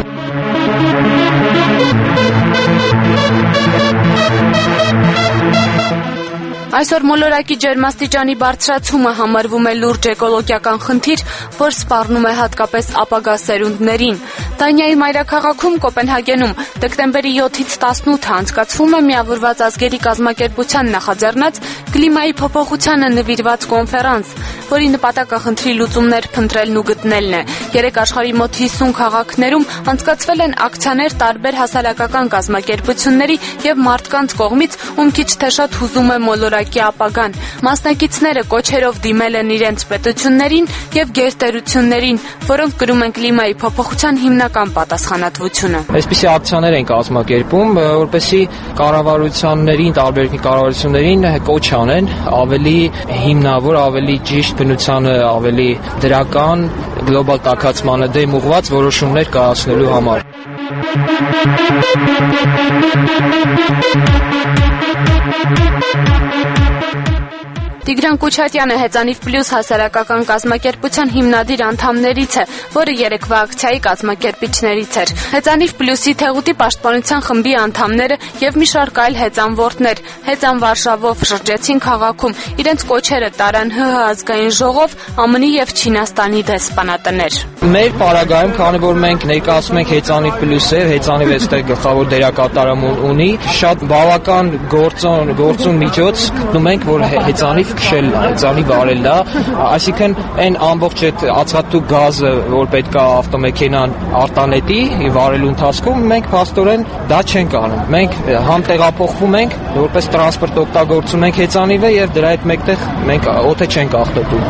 Այսօր մոլորակի ջերմաստիճանի բարձրացումը համարվում է լուրջ էկոլոգիական խնդիր, որ սպառնում է հատկապես ապագա սերունդներին։ Դանիայի մայրաքաղաքում Կոպենհագենում դեկտեմբերի 7-ից 18-ը անցկացվում է Միավորված ազգերի կազմակերպության նախաձեռնած կլիմայի փոփոխությանը նվիրված կոնֆերանս, որի նպատակը խնդրի լուծումներ փնտրելն ու գտնելն է։ Երեք աշխարհի մոտ 50 քաղաքներում անցկացվել են ակցիաներ տարբեր հասարակական կազմակերպությունների եւ մարդկանց կողմից, ում քիչ թե շատ հուզում է մոլորակի ապագան։ Մասնակիցները կոչերով դիմել են իրենց պետություններին եւ գերտերություններին, որոնք կրում են կլիմայի փոփոխության հիմնական պատասխանատվությունը։ Այսպիսի ակցիաներ են կազմակերպում, որպեսզի կառավարություններին, տարբեր կառավարություններին կոչ անեն ավելի հիմնավոր, ավելի ճիշտ բնությանը, ավելի դրական գլոբալ տաքացմանը դեմ ուղղված որոշումներ կայացնելու համար։ Տիգրան Կուչատյանը Հեծանիվ Պլյուս հասարակական կազմակերպության հիմնադիր անդամներից է, որը երեկվա ակցիայի կազմակերպիչներից էր։ Հեծանիվ Պլյուսի Թեղուտի պաշտպանության խմբի անդամները եւ մի շարք այլ հեծանվորդներ հեծան Վարշավով շրջեցին քաղաքում, իրենց կոչերը տարան ՀՀ ազգային ժողով, ԱՄՆ-ի եւ Չինաստանի դեսպանատներ։ Մեր պարագայում, քանի որ մենք ներկայացնում ենք Հեծանիվ Պլյուսը, Հեծանիվ այստեղ գլխավոր դերակատարում ունի, շատ բավական գործուն միջոց գտնում ենք, որ Հեծանիվ քշել ծանի վարելն է, այսինքն այն ամբողջ այդ ածխաթու գազը, որ պետք է ավտոմեքենան արտանետի վարելու ընթացքում, մենք փաստորեն դա չենք անում։ Մենք համ տեղափոխվում ենք, որպես տրանսպորտ օգտագործում ենք հեծանիվը եւ դրա հետ մեկտեղ մենք օդը չենք աղտոտում։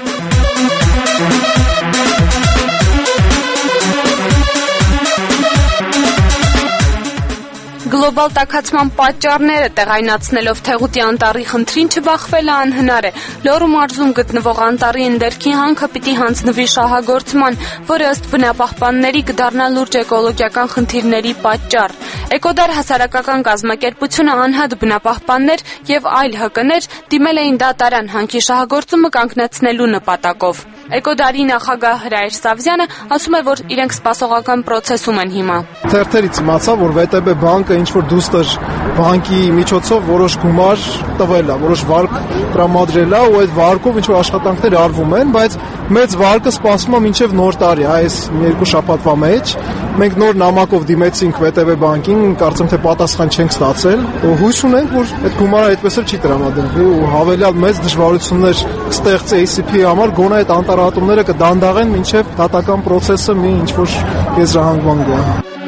Գլոբալ տաքացման պատճառները տեղայնացնելով Թեղուտի անտառի խնդրին չբախվելը անհնար է։ Լոռու մարզում գտնվող անտառի ընդերքի հանքը պիտի հանձնվի շահագործման, որը ըստ բնապահպանների կդառնա լուրջ էկոլոգիական խնդիրների պատճառ։ Էկոդար հասարակական կազմակերպությունը, անհատ բնապահպաններ եւ այլ ՀԿ-ներ դիմել էին դատարան հանքի շահագործումը կանգնեցնելու նպատակով։ Էկոդարի նախագահ Հրայր Սավզյանը ասում է, որ իրենք սպասողական process-ում են հիմա։ Թերթերից իմացա, որ ՎՏԲ բանկը ինչ-որ դուստր բանկի միջոցով որոշ գումար տվել է, որոշ վարկ տրամադրել է, ու այդ վարկով ինչ-որ աշխատանքներ արվում են, բայց մեծ վարկը սպասվում է մինչև նոր տարի, այս երկու շաբաթվա մեջ։ Մենք նոր նամակով դիմեցինք ՎՏԲ բանկին, կարծեմ թե պատասխան չենք ստացել։ Հույս ունենք, որ այդ գումարը այդպես էլ չի տրամադրվի ու հավելյալ մեծ դժվարություններ կստեղծի ACP-ի համար, գոնե այդ անտառահատումները կդանդաղեն մինչև դատական process-ը մի ինչ-որ եզրահանգման գա։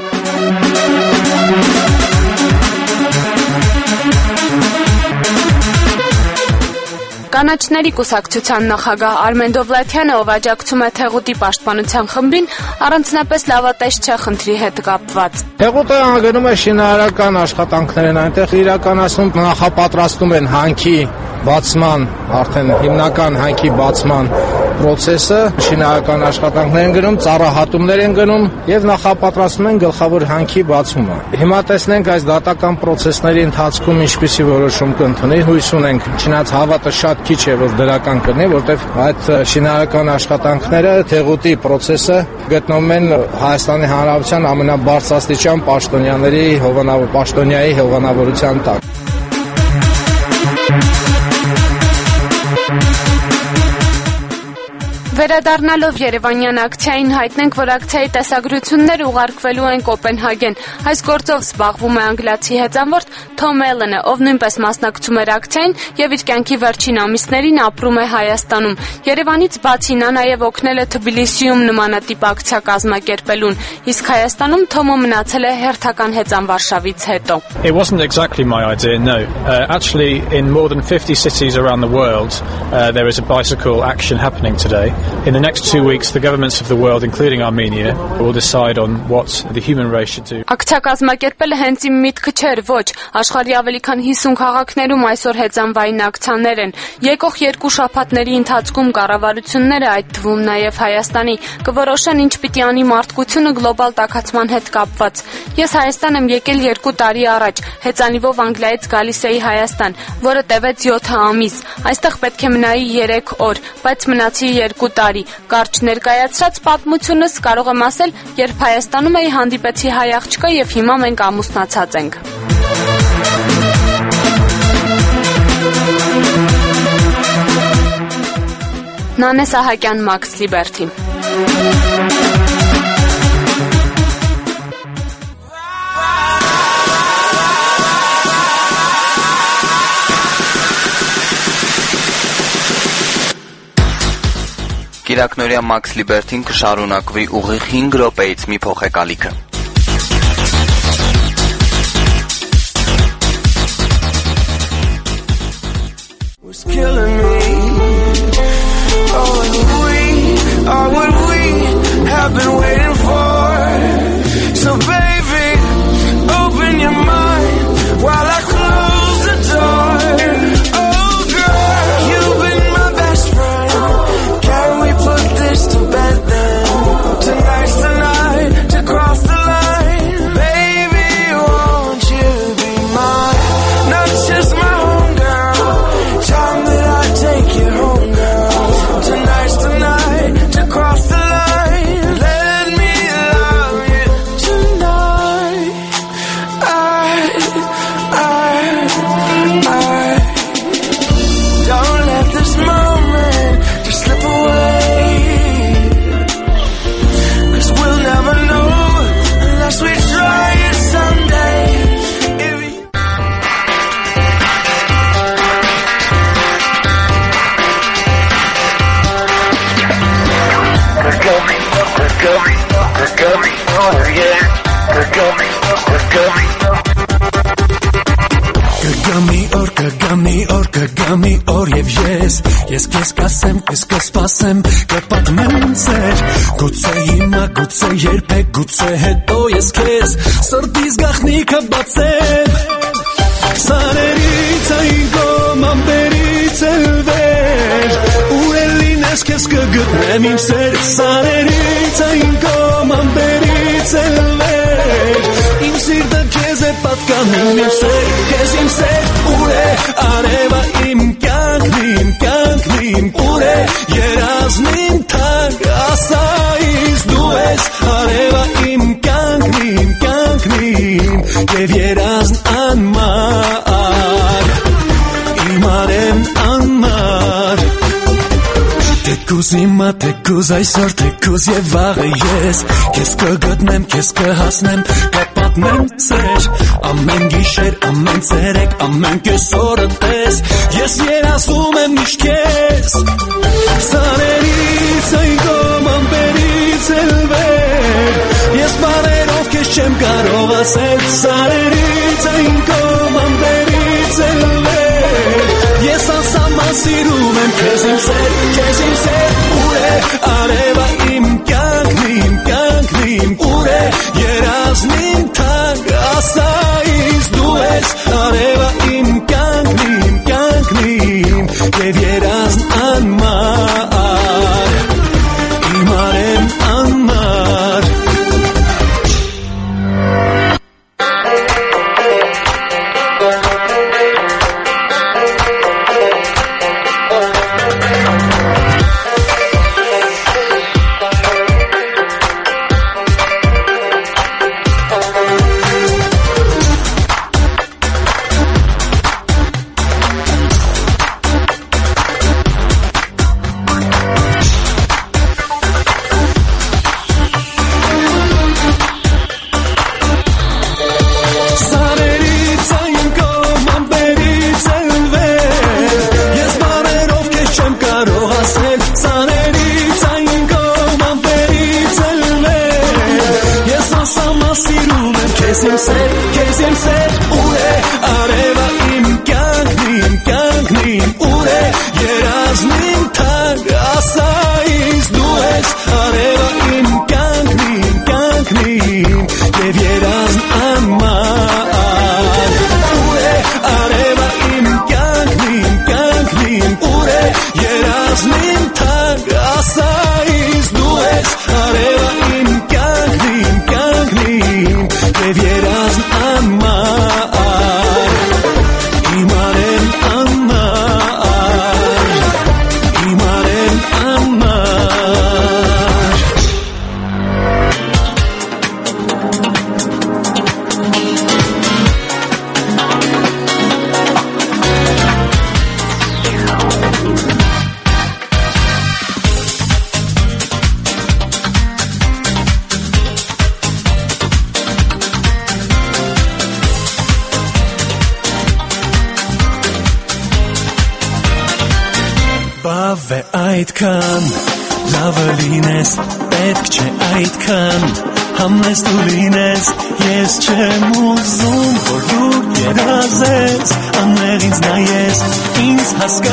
Կանաչների կուսակցության նախագահ Արմեն Դովլաթյանը, ով աջակցում է Թեղուտի պաշտպանության խմբին, առանձնապես լավատես չէ խնդրի հետ կապված։ Թեղուտը անգնում է շինարարական աշխատանքներ են այնտեղ իրականացնում, նախապատրաստում են հանքի բացման, արդեն հիմնական հանքի բացման process-ը, շինարարական աշխատանքներ են գնում, ծառահատումներ են գնում եւ նախապատրաստում են գլխավոր հանքի բացումը։ Հիմա տեսնենք այս դատական process-ների ընթացքում ինչպիսի որոշում կընդունի, հույս ունենք, չնայած հավատը շատ քիչ է, որ դրական կլինի, որտեղ այդ շինարարական աշխատանքները, Թեղուտի process-ը գտնվում են Հայաստանի Հանրապետության ամենաբարձրաստիճան պաշտոնյայի հովանավորության տակ։ Վերադառնալով Երևանյան ակցիային հայտնենք, որ ակցիայի տեսագրությունները ուղարկվելու են Կոպենհագեն։ Այս գործով զբաղվում է անգլիացի հեծանվորդ Թոմ Էլենը, ով նույնպես մասնակցում էր ակցիային եւ իր կյանքի վերջին ամիսներին ապրում է Հայաստանում։ Երևանից բացի նա նաեւ օգնել է Թբիլիսիում նմանատիպ ակցիա կազմակերպելուն, իսկ Հայաստանում Թոմը մնացել է հերթական հեծանվարշավից հետո։ It wasn't exactly my idea, no. Actually, in more than 50 cities around the world, there is a bicycle action happening today. In the next 2 weeks, the governments of the world, including Armenia, will decide on what the human race should do. Ակցիա կազմակերպելը հենց իմ միտքը չէր, ոչ, աշխարհի ավելի քան 50 քաղաքներում այսօր հեծանվային ակցիաներ են։ Եկող երկու շաբաթների ընթացքում կառավարությունները, այդ թվում նաև Հայաստանի, կորոշեն ինչ պիտի անի մարդկությունը գլոբալ տաքացման հետ կապված։ Ես Հայաստան եմ եկել 2 տարի առաջ, հեծանիվով Անգլիայից գալիս էի Հայաստան, որը տևեց 7 ամիս։ Այստեղ պետք է մնայի 3 օր, բայց մնացի 2 տարի։ Կարճ ներկայացրած պատմությունս կարող եմ ասել, երբ Հայաստանում էի հանդիպեցի հայ աղջկա եւ հիմա մենք ամուսնացած ենք։ Նանե Սահակյան, Max Liberty։ Կիրակնորյա Max Liberty-ն կշարունակվի ուղիղ 5 րոպեից մի փոխեկալիքը։ Tonight's the night to cross the line. Կգամի օր եւ ես քեզ կասեմ, քեզ կսպասեմ, կպատմեմ ծեր, գուցե հիմա, գուցե երբեք, գուցե հետո ես քեզ սրտիս գաղտնիքը բացեմ, սարերից այն կողմ ամպերից էլ վեր, ուր էլ լինես քեզ կգտնեմ իմ սեր, սարերից այն կողմ ամպերից էլ վեր, իմ սիրտը քեզ է պատկանում իմ սեր, քեզ իմ սեր, ուր է արևա իմ կյանքն ուր է երազնին թանկ ասա ինձ դու ես արևա իմ կյանքն եւ երազն անմար իմ արևն անմար Թեկուզ հիմա, թեկուզ այսօր, թեկուզ եւ վաղը ես Քեզ կգտնեմ, քեզ կհասնեմ, կպատմեմ ծեր Ամեն գիշեր, ամեն ցերեկ, ամեն կեսօրը տես Ես երազում եմ միշտ քեզ Սարերից այն կողմ ամպերից էլ վեր Ես բառերով քեզ չեմ կարող ասել Սարերից այն կողմ ամպերից էլ վեր Ես անսահման սիրում եմ քեզ իմ սեր Ուր է արևա իմ կյանքն Ուր է երազնին թանկ ասա ինձ դու ես արևա իմ կյանքն Եվ երազն անմար Իմ արևն անմար Այդքան լավը լինես, պետք չէ այդքան Համեստ ու լինես, ես չեմ ուզում, որ դու երազես Անմեղ ինձ նայես, ինձ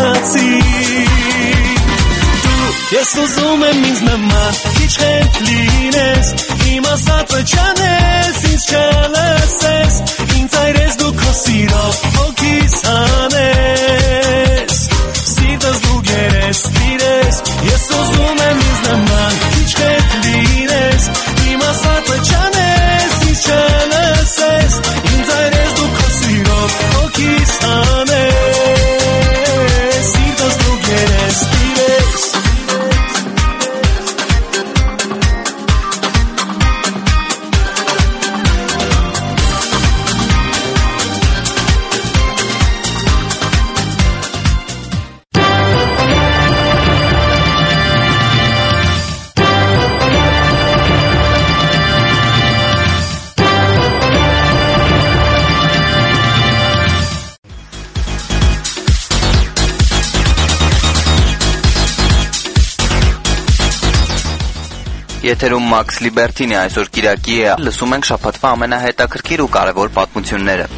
հասկացիր Ես ուզում եմ ինձ նման, քիչ հետ լինես Իմ ասածը չանես, ինձ չլսես Ինձ այրես դու քո սիրով, հոգիս հանես Սիրտս դու գերես, Ես ուզում եմ ինձ նման, քիչ հետ լինես Իմ ասածը չանես, ինձ չլսես Ինձ այրես դու քո սիրով, հոգիս հանես Սիրտս դու գերես, տիրես Եթերում Max Liberty-ն է, այսօր Կիրակի է, լսում ենք շաբաթվա ամենահետաքրքիր ու կարևոր պատմությունները։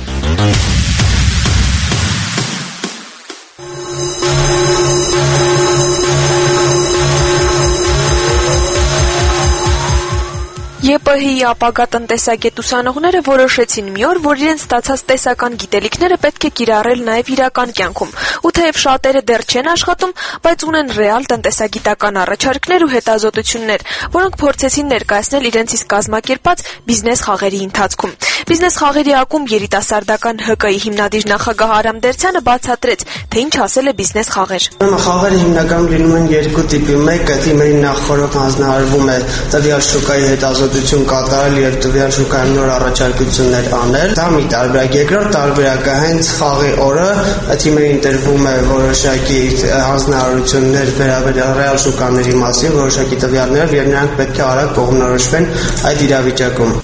ԵՊՀ-ի ապագա տնտեսագետ ուսանողները որոշեցին մի օր, որ իրենց ստացած տեսական գիտելիքները պետք է կիրառել նաև իրական կյանքում։ Ու թեև շատերը դեռ չեն աշխատում, բայց ունեն ռեալ տնտեսագիտական առաջարկներ ու հետազոտություններ, որոնք փորձեցին ներկայացնել իրենց իսկ կազմակերպած բիզնես խաղերի ընթացքում։ Բիզնես խաղերի ակումբ երիտասարդական ՀԿ-ի հիմնադիր նախագահ Արամ Դերցյանը բացատրեց, թե ինչ ասել է բիզնես խաղեր։ Խաղերը հիմնականում լինում են երկու տիպի։ Մեկը թիմերի նախորդ հանձնարարվում է տվյալ շուկայի հետազոտություն կատարել եւ տվյալ շուկայում նոր առաջարկություններ անել։ Դա մի տարբերակ։ Երկրորդ տարբերակը հենց խաղի օրը թիմերին տրվում է որոշակի հանձնարարություններ վերաբերյալ ռեալ շուկաների մասին, որոշակի տվյալներ, եւ նրանք պետք է արագ կողմնորոշվեն այդ իրավիճակում։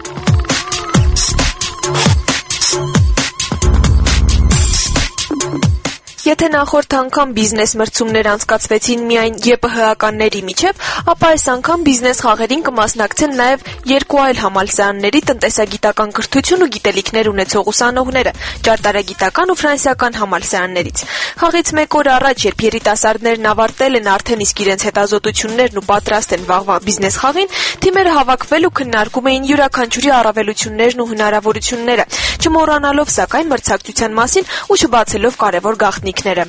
Եթե նախորդ անգամ բիզնես մրցումներ անցկացվեցին միայն ԵՊՀ-ականների միջև, ապա այս անգամ բիզնես խաղերին կմասնակցեն նաև երկու այլ համալսարանների տնտեսագիտական կրթություն ու գիտելիքներ ունեցող ուսանողները՝ ճարտարագիտական ու ֆրանսիական համալսարաններից։ Խաղից մեկ օր առաջ, երբ երիտասարդներն ավարտել են արդեն իսկ իրենց հետազոտություններն ու պատրաստ են վաղվա բիզնես խաղին, թիմերը հավաքվել ու քննարկում էին յուրաքանչյուրի առավելություններն ու հնարավորությունները, չմոռանալով սակայն մրցակցության մասին ու չբացելով կարևոր գաղտնիքները։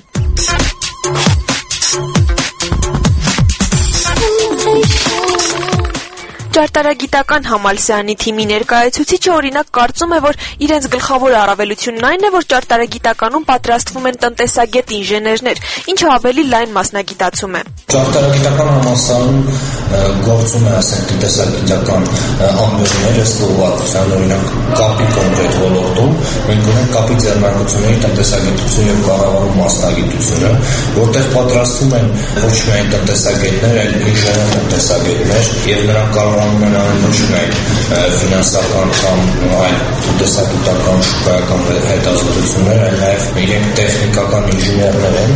Ճարտարագիտական համալսարանի թիմի ներկայացուցիչը օրինակ կարծում է, որ իրենց գլխավոր առավելությունն այն է, որ ճարտարագիտականում պատրաստվում են տնտեսագետ ինժեներներ, ինչը ավելի լայն մասնագիտացում է։ Ճարտարագիտական համալսարանում գործում է, ասենք, տնտեսագիտական ամբողջներ, ըստ ուղղվածության, օրինակ կապի կոնկրետ ոլորտում մենք ունենք կապի ձեռնարկությունների տնտեսագիտություն եւ կառավարում մասնագիտությունը, որտեղ պատրաստվում են ոչ միայն տնտեսագետներ, այլ ինժեներ տնտեսագետներ, եւ նրանք կարող են անել ոչ միայն ֆինանսական կամ այլ տնտեսագիտական շուկայական հետազոտություններ, այլ նաև իրենք տեխնիկական ինժեներներ են։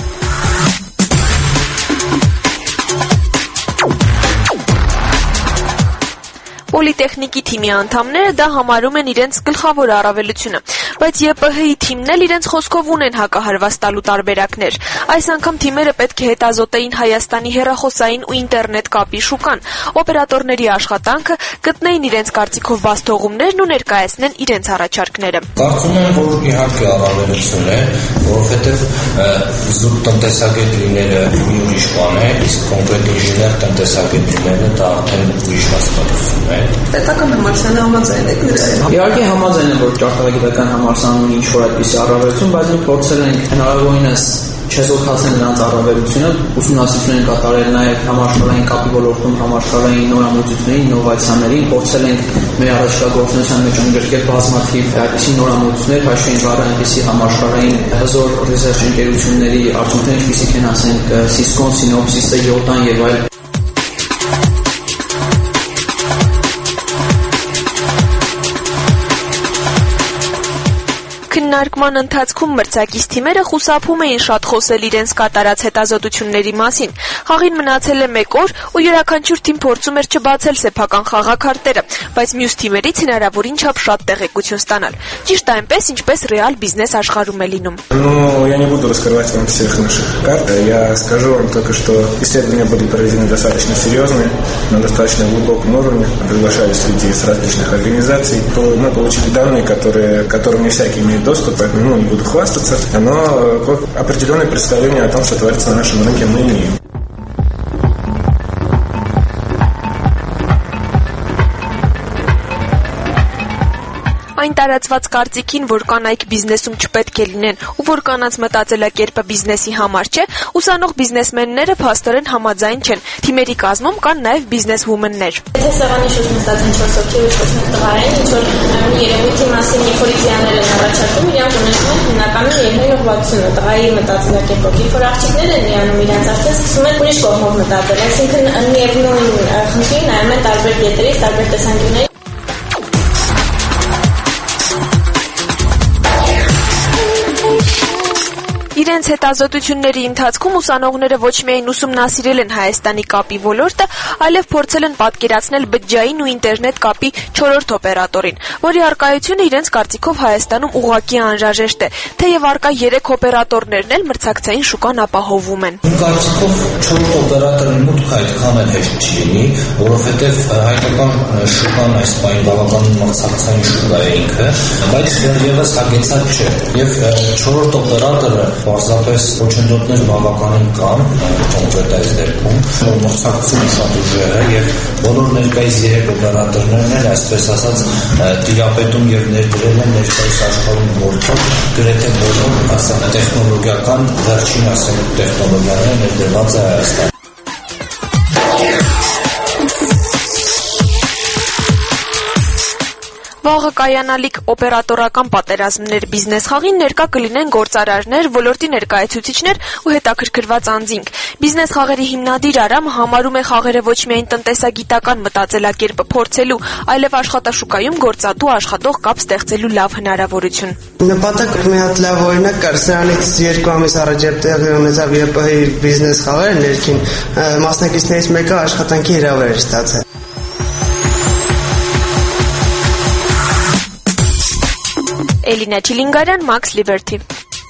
Պոլիտեխնիկի թիմի անդամները դա համարում են իրենց գլխավոր առավելությունը, բայց ԵՊՀ-ի թիմն էլ իրենց խոսքով ունեն հակահարված տալու տարբերակներ։ Այս անգամ թիմերը պետք է հետազոտեին Հայաստանի հեռախոսային ու ինտերնետ կապի շուկան, օպերատորների աշխատանքը, գտնեին իրենց կարծիքով բացթողումներն ու ներկայացնեն իրենց առաջարկները։ Կարծում եմ, որ իհարկե առավելություն է, որովհետև զուտ տնտեսագետ լինելը մի ուրիշ բան է, իսկ կոնկրետ ինժեներ տնտեսագետ լինելը դա արդեն ուրիշ հասկացություն է։ Պետական համալսարանը համաձայն եք նրա։ Իհարկե համաձայն եմ, որ ճարտարագիտական համալսարանը ունի ինչ-որ այդպիսի առավելություն, բայց մենք փորձել ենք հնարավորինս չեզոքացնել նրանց առավելությունը, ուսումնասիրություն ենք կատարել նաև համաշխարհային կապի ոլորտում համաշխարհային նորամուծությունների, ինովացիաների, փորձել ենք մեր առաջիկա գործունեության մեջ ընդգրկել բազմաթիվ այդպիսի նորամուծություններ, հաշվի ենք առել այնպիսի համաշխարհային հզոր ռեսերչ ընկերությունների արդյունքներ, ինչպիսիք են, ասենք, Cisco, Synopsys, Yotan եւ այլ։ Քննարկման ընթացքում մրցակից թիմերը խուսափում էին շատ խոսել իրենց կատարած հետազոտությունների մասին։ Խաղին մնացել է մեկ օր ու յուրաքանչյուր թիմ փորձում էր չբացել սեփական խաղաքարտերը, բայց մյուս թիմերից հնարավորին չափ շատ տեղեկություն стանալ։ Ճիշտ այնպես, ինչպես ռեալ բիզնես աշխարհում է լինում։ Ну, я не буду раскрывать вам всех наших карт. Я скажу вам только, что исследования были проведены достаточно серьезные, на достаточно глубоком уровне. Приглашались людей с различных организаций. Мы получили данные, к которым не всякий имеет доступ, поэтому не буду хвастаться, но определенное представление о том, что творится на нашем рынке, мы имеем. Այն տարածված կարծիքին, որ կանայք բիզնեսում չպետք է լինեն ու որ կանանց մտածելակերպը բիզնեսի համար չէ, ուսանող բիզնեսմենները փաստորեն համաձայն չեն։ Թիմերի կազմում կան նաև բիզնես վումեններ։ Եթե սեղանի շուրջ նստած ինչ-որ սոքի ու ոչ մեկ տղա են, ինչ-որ երևույթի մասին ինֆորմացիաներ են առաջարկում, իրանք ունեցում են հիմնականում երկրային ուղղվածությունը, տղայի մտածելակերպով։ Երբ որ աղջիկներ են միանում իրանց, արդեն սկսում են ուրիշ կողմով մտածել, այսինքն միևնույն խնդրին նայում են տարբեր կետերից, տարբեր տեսանկյուններից։ Իրենց հետազոտությունների ընթացքում ուսանողները ոչ միայն ուսումնասիրել են Հայաստանի կապի ոլորտը, այլև փորձել են պատկերացնել բջջային ու ինտերնետ կապի 4-րդ օպերատորին, որի առկայությունը իրենց կարծիքով Հայաստանում ուղղակի անհրաժեշտ է, թեև առկա 3 օպերատորներն էլ մրցակցային շուկան ապահովում են։ Իմ կարծիքով 4-րդ օպերատորի մուտքը այդքան էլ հեշտ չի լինի, որովհետև հայկական շուկան այս պահին բավականին մրցակցային շուկա է ինքը, բայց դեռևս հագեցած չէ, եւ 4-րդ օպերատորը պարզապես ոչնջոտներ բավականին կան, կոնկրետ այս դեպքում, մրցակցում շատ ուժեղ է եւ բոլոր ներկայիս 3 օպերատորներն էլ, այսպես ասած, տիրապետում եւ ներդրել են ներկայիս աշխարհում գործող գրեթե բոլոր տեխնոլոգիական վերջին ասենք տեխնոլոգիաները ներդրված է Հայաստանում։ Վաղը կայանալիք օպերատորական պատերազմներ բիզնես խաղին ներկա կլինեն գործարարներ, ոլորտի ներկայացուցիչներ ու հետաքրքրված անձինք։ Բիզնես խաղերի հիմնադիր Արամը համարում է խաղերը ոչ միայն տնտեսագիտական մտածելակերպը փորձելու, այլև աշխատաշուկայում գործատու աշխատող կապ ստեղծելու լավ հնարավորություն։ Նպատակ մի հատ լավ օրինակ կար, սրանից 2 ամիս առաջ երբ տեղի ունեցավ ԵՊՀ-ի բիզնես խաղերը ներքին, մասնակիցներից մեկը աշխատանքի հրավեր էր ստացել։ Էլինա Չիլինգարյան, Max Liberty։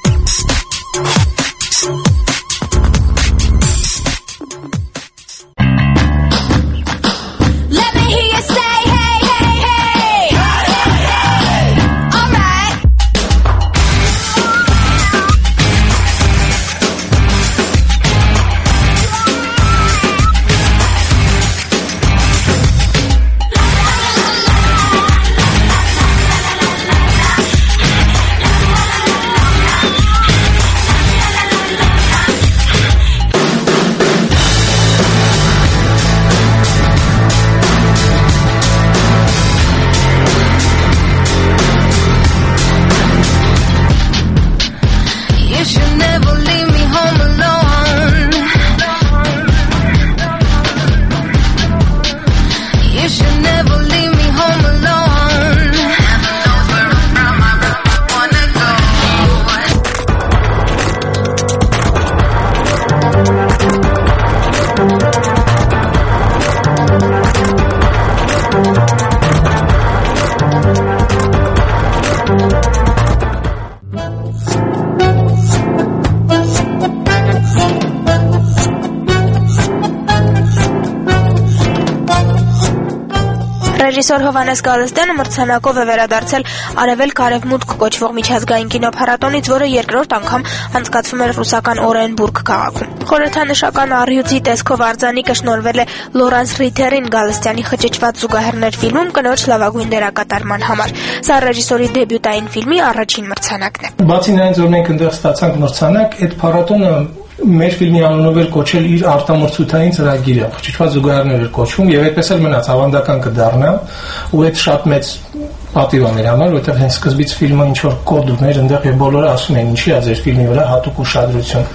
Ռեժիսոր Հովհաննես Գալստյանը մրցանակով է վերադարձել Արևելք-Արևմուտք կոչվող միջազգային կինոփառատոնից, որը երկրորդ անգամ անցկացվում էր ռուսական Օրենբուրգ քաղաքում։ Խորհրդանշական առյուծի տեսքով արձանիկը շնորհվել է Լորանս Ռիթերին Գալստյանի «Խճճված զուգահեռներ» ֆիլմում կնոջ լավագույն դերակատարման համար։ Սա ռեժիսորի դեբյուտային ֆիլմի առաջին մրցանակն է։ Բացի նրանից, որ մենք այնտեղ ստացանք մրցանակ, այդ փառատոնը մեր ֆիլմի անունով էր կոչել իր արտամրցութային ծրագիրը, խճճված զուգահեռներ էր կոչվում, եւ այդպես էլ մնաց, ավանդական կդառնա, ու այդ շատ մեծ պատիվ է մեր համար, որովհետեւ հենց սկզբից ֆիլմը ինչ որ կոդ ուներ այնտեղ եւ բոլորը ասում են ինչի է ձեր ֆիլմի վրա հատուկ ուշադրություն։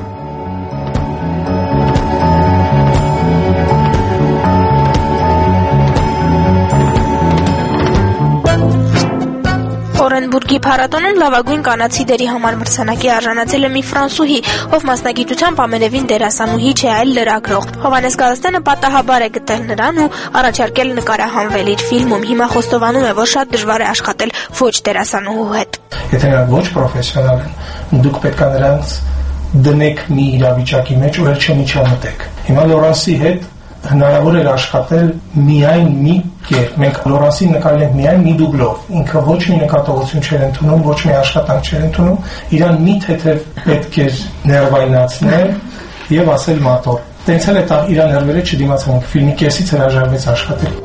Օրենբուրգի փառատոնում լավագույն կանացի դերի համար մրցանակի արժանացել է մի ֆրանսուհի, ով մասնագիտությամբ ամենևին դերասանուհի չէ, այլ լրագրող։ Հովհաննես Գալստյանը պատահաբար է գտել նրան ու առաջարկել նկարահանվել իր ֆիլմում։ Հիմա խոստովանում է, որ շատ դժվար է աշխատել ոչ դերասանուհու հետ։ Եթե նրանք ոչ պրոֆեսիոնալ են, դուք պետք է նրանց դնեք մի իրավիճակի մեջ, ու էլ չմիջամտեք։ Հիմա Լորանսի հետ հնարավոր էր աշխատել միայն մի կերպ։ Մենք Լորանսին նկարել ենք միայն մի դուբլով։ Ինքը ոչ մի նկատողություն չէր ընդունում, ոչ մի աշխատանք չէր ընդունում։ Իրան մի թեթև պետք էր ներվայնացնել եւ ասել մատոր։ Տենց էլ է իր ներվերը չդիմացան։ Ֆիլմի կեսից հրաժարվեց աշխատել։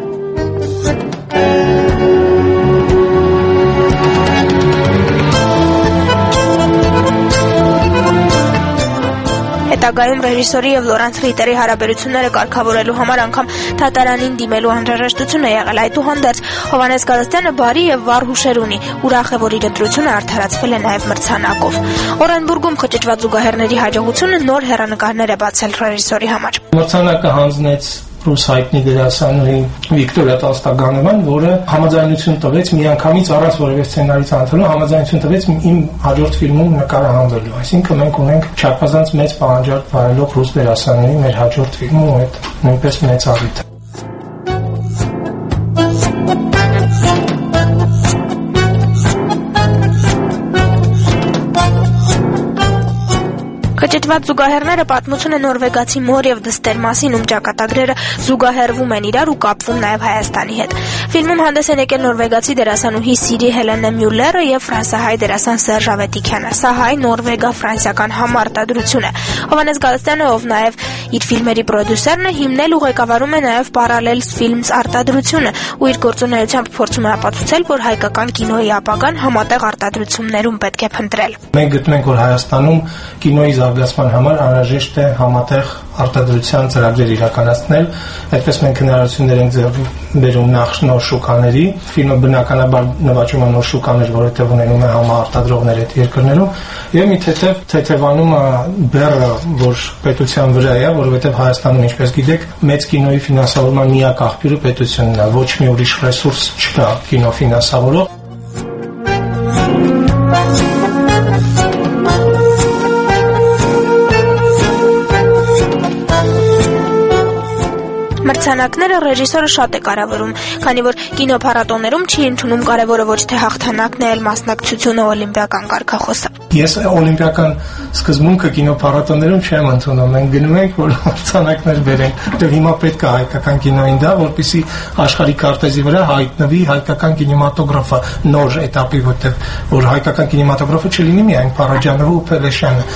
Հետագայում ռեժիսորի եւ Լորանս Ռիտերի հարաբերությունները կարգավորելու համար անգամ թատարանին դիմելու անհրաժեշտություն է եղել։ Այդուհանդերձ Հովհաննես Գալստյանը բարի եւ վառ հուշեր ունի։ Ուրախ է, որ իր ընտրությունը արդարացվել է նաեւ մրցանակով։ Օրենբուրգում խճճված զուգահեռների հաջողությունը նոր հեռանկարներ է բացել ռեժիսորի համար։ Մրցանակը հանձնեց ռուս հայտնի դերասանուհի Վիկտորիա Տոլստոյան, որը համաձայնություն տվեց միանգամից առանց որևէ սցենարի ցանցելու, համաձայնություն տվեց իմ հաջորդ ֆիլմում նկարահանվելու։ Այսինքն մենք ունենք չափազանց մեծ պահանջարկ վայելող ռուս դերասանուհի մեր հաջորդ ֆիլմում, ու այդ նույնպես մեծ առիթ է։ Խճճված զուգահեռները պատմություն է նորվեգացի մոր եւ դստեր մասին, ում ճակատագրերը զուգահեռվում են իրար ու կապվում նաեւ Հայաստանի հետ։ Ֆիլմում հանդես են եկել նորվեգացի դերասանուհի Սիրի Հելենե Մյուլլերը եւ ֆրանսահայ դերասան Սերժ Ավետիքյանը։ Սա հայ-նորվեգա-ֆրանսիական համարտադրություն է։ Հովհաննես Գալստյանը, ով նաեւ իր ֆիլմերի պրոդյուսերն է, հիմնել ու ղեկավարում է նաեւ Parallels Films արտադրությունը ու իր գործունեությամբ փորձում է ապացուցել, որ հայկական կինոյի ապագան համատեղ արտադրություններում պետք է փնտրել։ Մենք գտնենք, որ Հայաստանում կինոյի զարգացման համար անհրաժեշտ է համատեղ արտադրության ծրագրեր իրականացնել, այդպես մենք հնարավորություններ ենք բերում նախ նոր շուկաների, ֆիլմը բնականաբար նվաճում է նոր շուկաներ, որովհետև ունենում է համարտադրողներ այդ երկրներում, եւ մի թեթևանում բեռը, որ պետության վրա է, որովհետև Հայաստանում, ինչպես գիտեք, մեծ կինոյի ֆինանսավորման միակ աղբյուրը պետությունն է, ոչ մի ուրիշ ռեսուրս չկա կինո ֆինանսավորող։ Մրցանակները ռեժիսորը շատ է կարևորում, քանի որ կինոփառատոներում չի ընդունում կարևորը ոչ թե հաղթանակն է, այլ մասնակցությունը օլիմպիական կարգախոսը։ Ես օլիմպիական սկզբունքը կինոփառատոներում չեմ ընդունում, մենք գնում ենք, որ մրցանակներ բերենք, որտեղ հիմա պետք է հայկական կինոին դա, որպեսզի աշխարհի քարտեզի վրա հայտնվի հայկական կինեմատոգրաֆը նոր этаպի, որ հայկական կինեմատոգրաֆը չլինի միայն Փարաջանովը ու Փելեշյանը։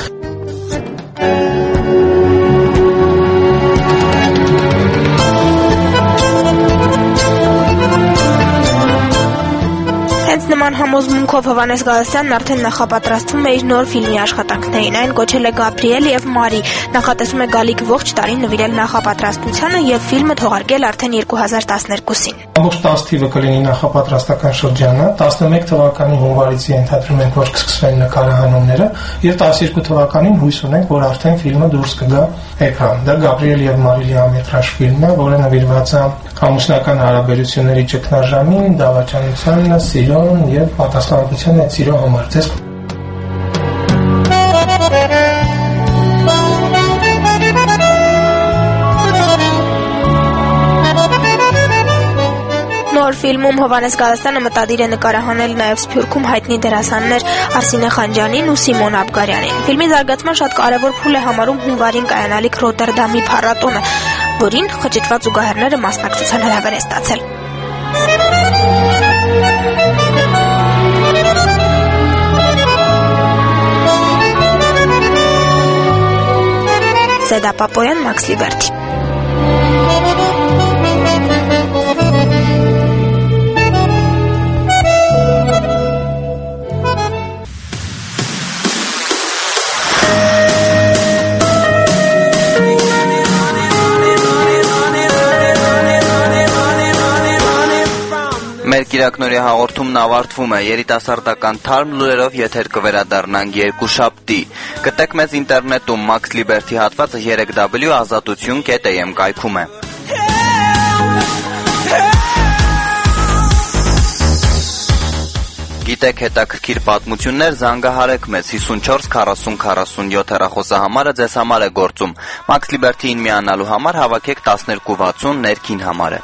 Նման համոզմունքով Հովհաննես Գալստյանն արդեն նախապատրաստվում է իր նոր ֆիլմի աշխատանքներին։ Այն կոչել է Գաբրիել եւ Մարի, նախատեսում է գալիք ողջ տարին նվիրել նախապատրաստությանը եւ ֆիլմը թողարկել արդեն 2012-ին։ Ամբողջ 10 թիվը կլինի նախապատրաստական շրջանը, 11 թվականի հունվարից ենթադրում ենք, որ կսկսվեն նկարահանումները եւ 12 թվականին հույս ունենք, որ արդեն ֆիլմը դուրս կգա էկրան։ Դա Գաբրիել եւ Մարի լիամետրաժ ֆիլմն է, որը նվիրված է ամուսնական հարաբերությունների ճգնաժամին, դավաճանությանը, սիրուն եւ պատասխանատվության այդ սիրո համար։ Ձեզ Նոր ֆիլմում Հովհաննես Գալստյանը մտադիր է նկարահանել նաև Սփյուռքում հայտնի դերասաններ Արսինե Խանջյանին ու Սիմոն Աբգարյանին։ Ֆիլմի զարգացման շատ կարևոր փուլ է համարում հունվարին կայանալիք Ռոտերդամի փառատոնը, որին խճճված զուգահեռները մասնակցության հրավեր է ստացել։ Զեդա Պապոյան, Մաքս Լիբերթի։ Մեր կիրակնորի հաղորդումն ավարտվում է, երիտասարդական թարմ լուրերով եթեր կվերադառնանք երկուշաբթի։ Գտեք մեզ ինտերնետում Max Liberty հատվածը 3w.azatutun.am կայքում է։ Գիտեք հետաքրքիր պատմություններ, զանգահարեք մեզ 54 40 47 հեռախոսահամարը ձեզ համար է գործում։ Max Liberty-ին միանալու համար հավաքեք 1260 ներքին համարը։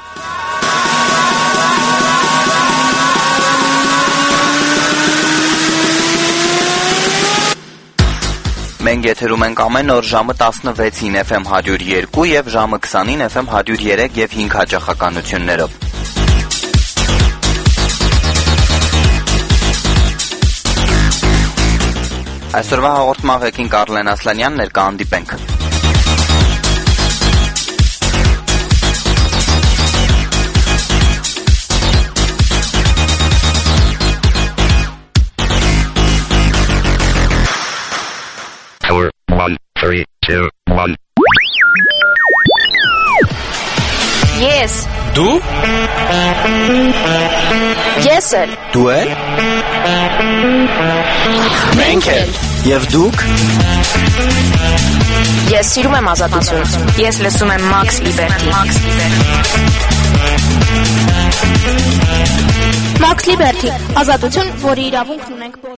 Մենք եթերում ենք ամեն օր ժամը 16-ին FM 102 եւ ժամը 20-ին FM 103 եւ 5 հաճախականություններով։ Այսօրվա հաղորդման ղեկին Կարլեն Ասլանյանն էր, կհանդիպենք։ Power 1 3 2 1 Yes. Դու Yes. Դու ես Մենք էլ Եվ դուք? Ես սիրում եմ ազատություն։ Ես լսում եմ Max Liberty։ Max Liberty, ազատություն, որի իրավունքն ունենք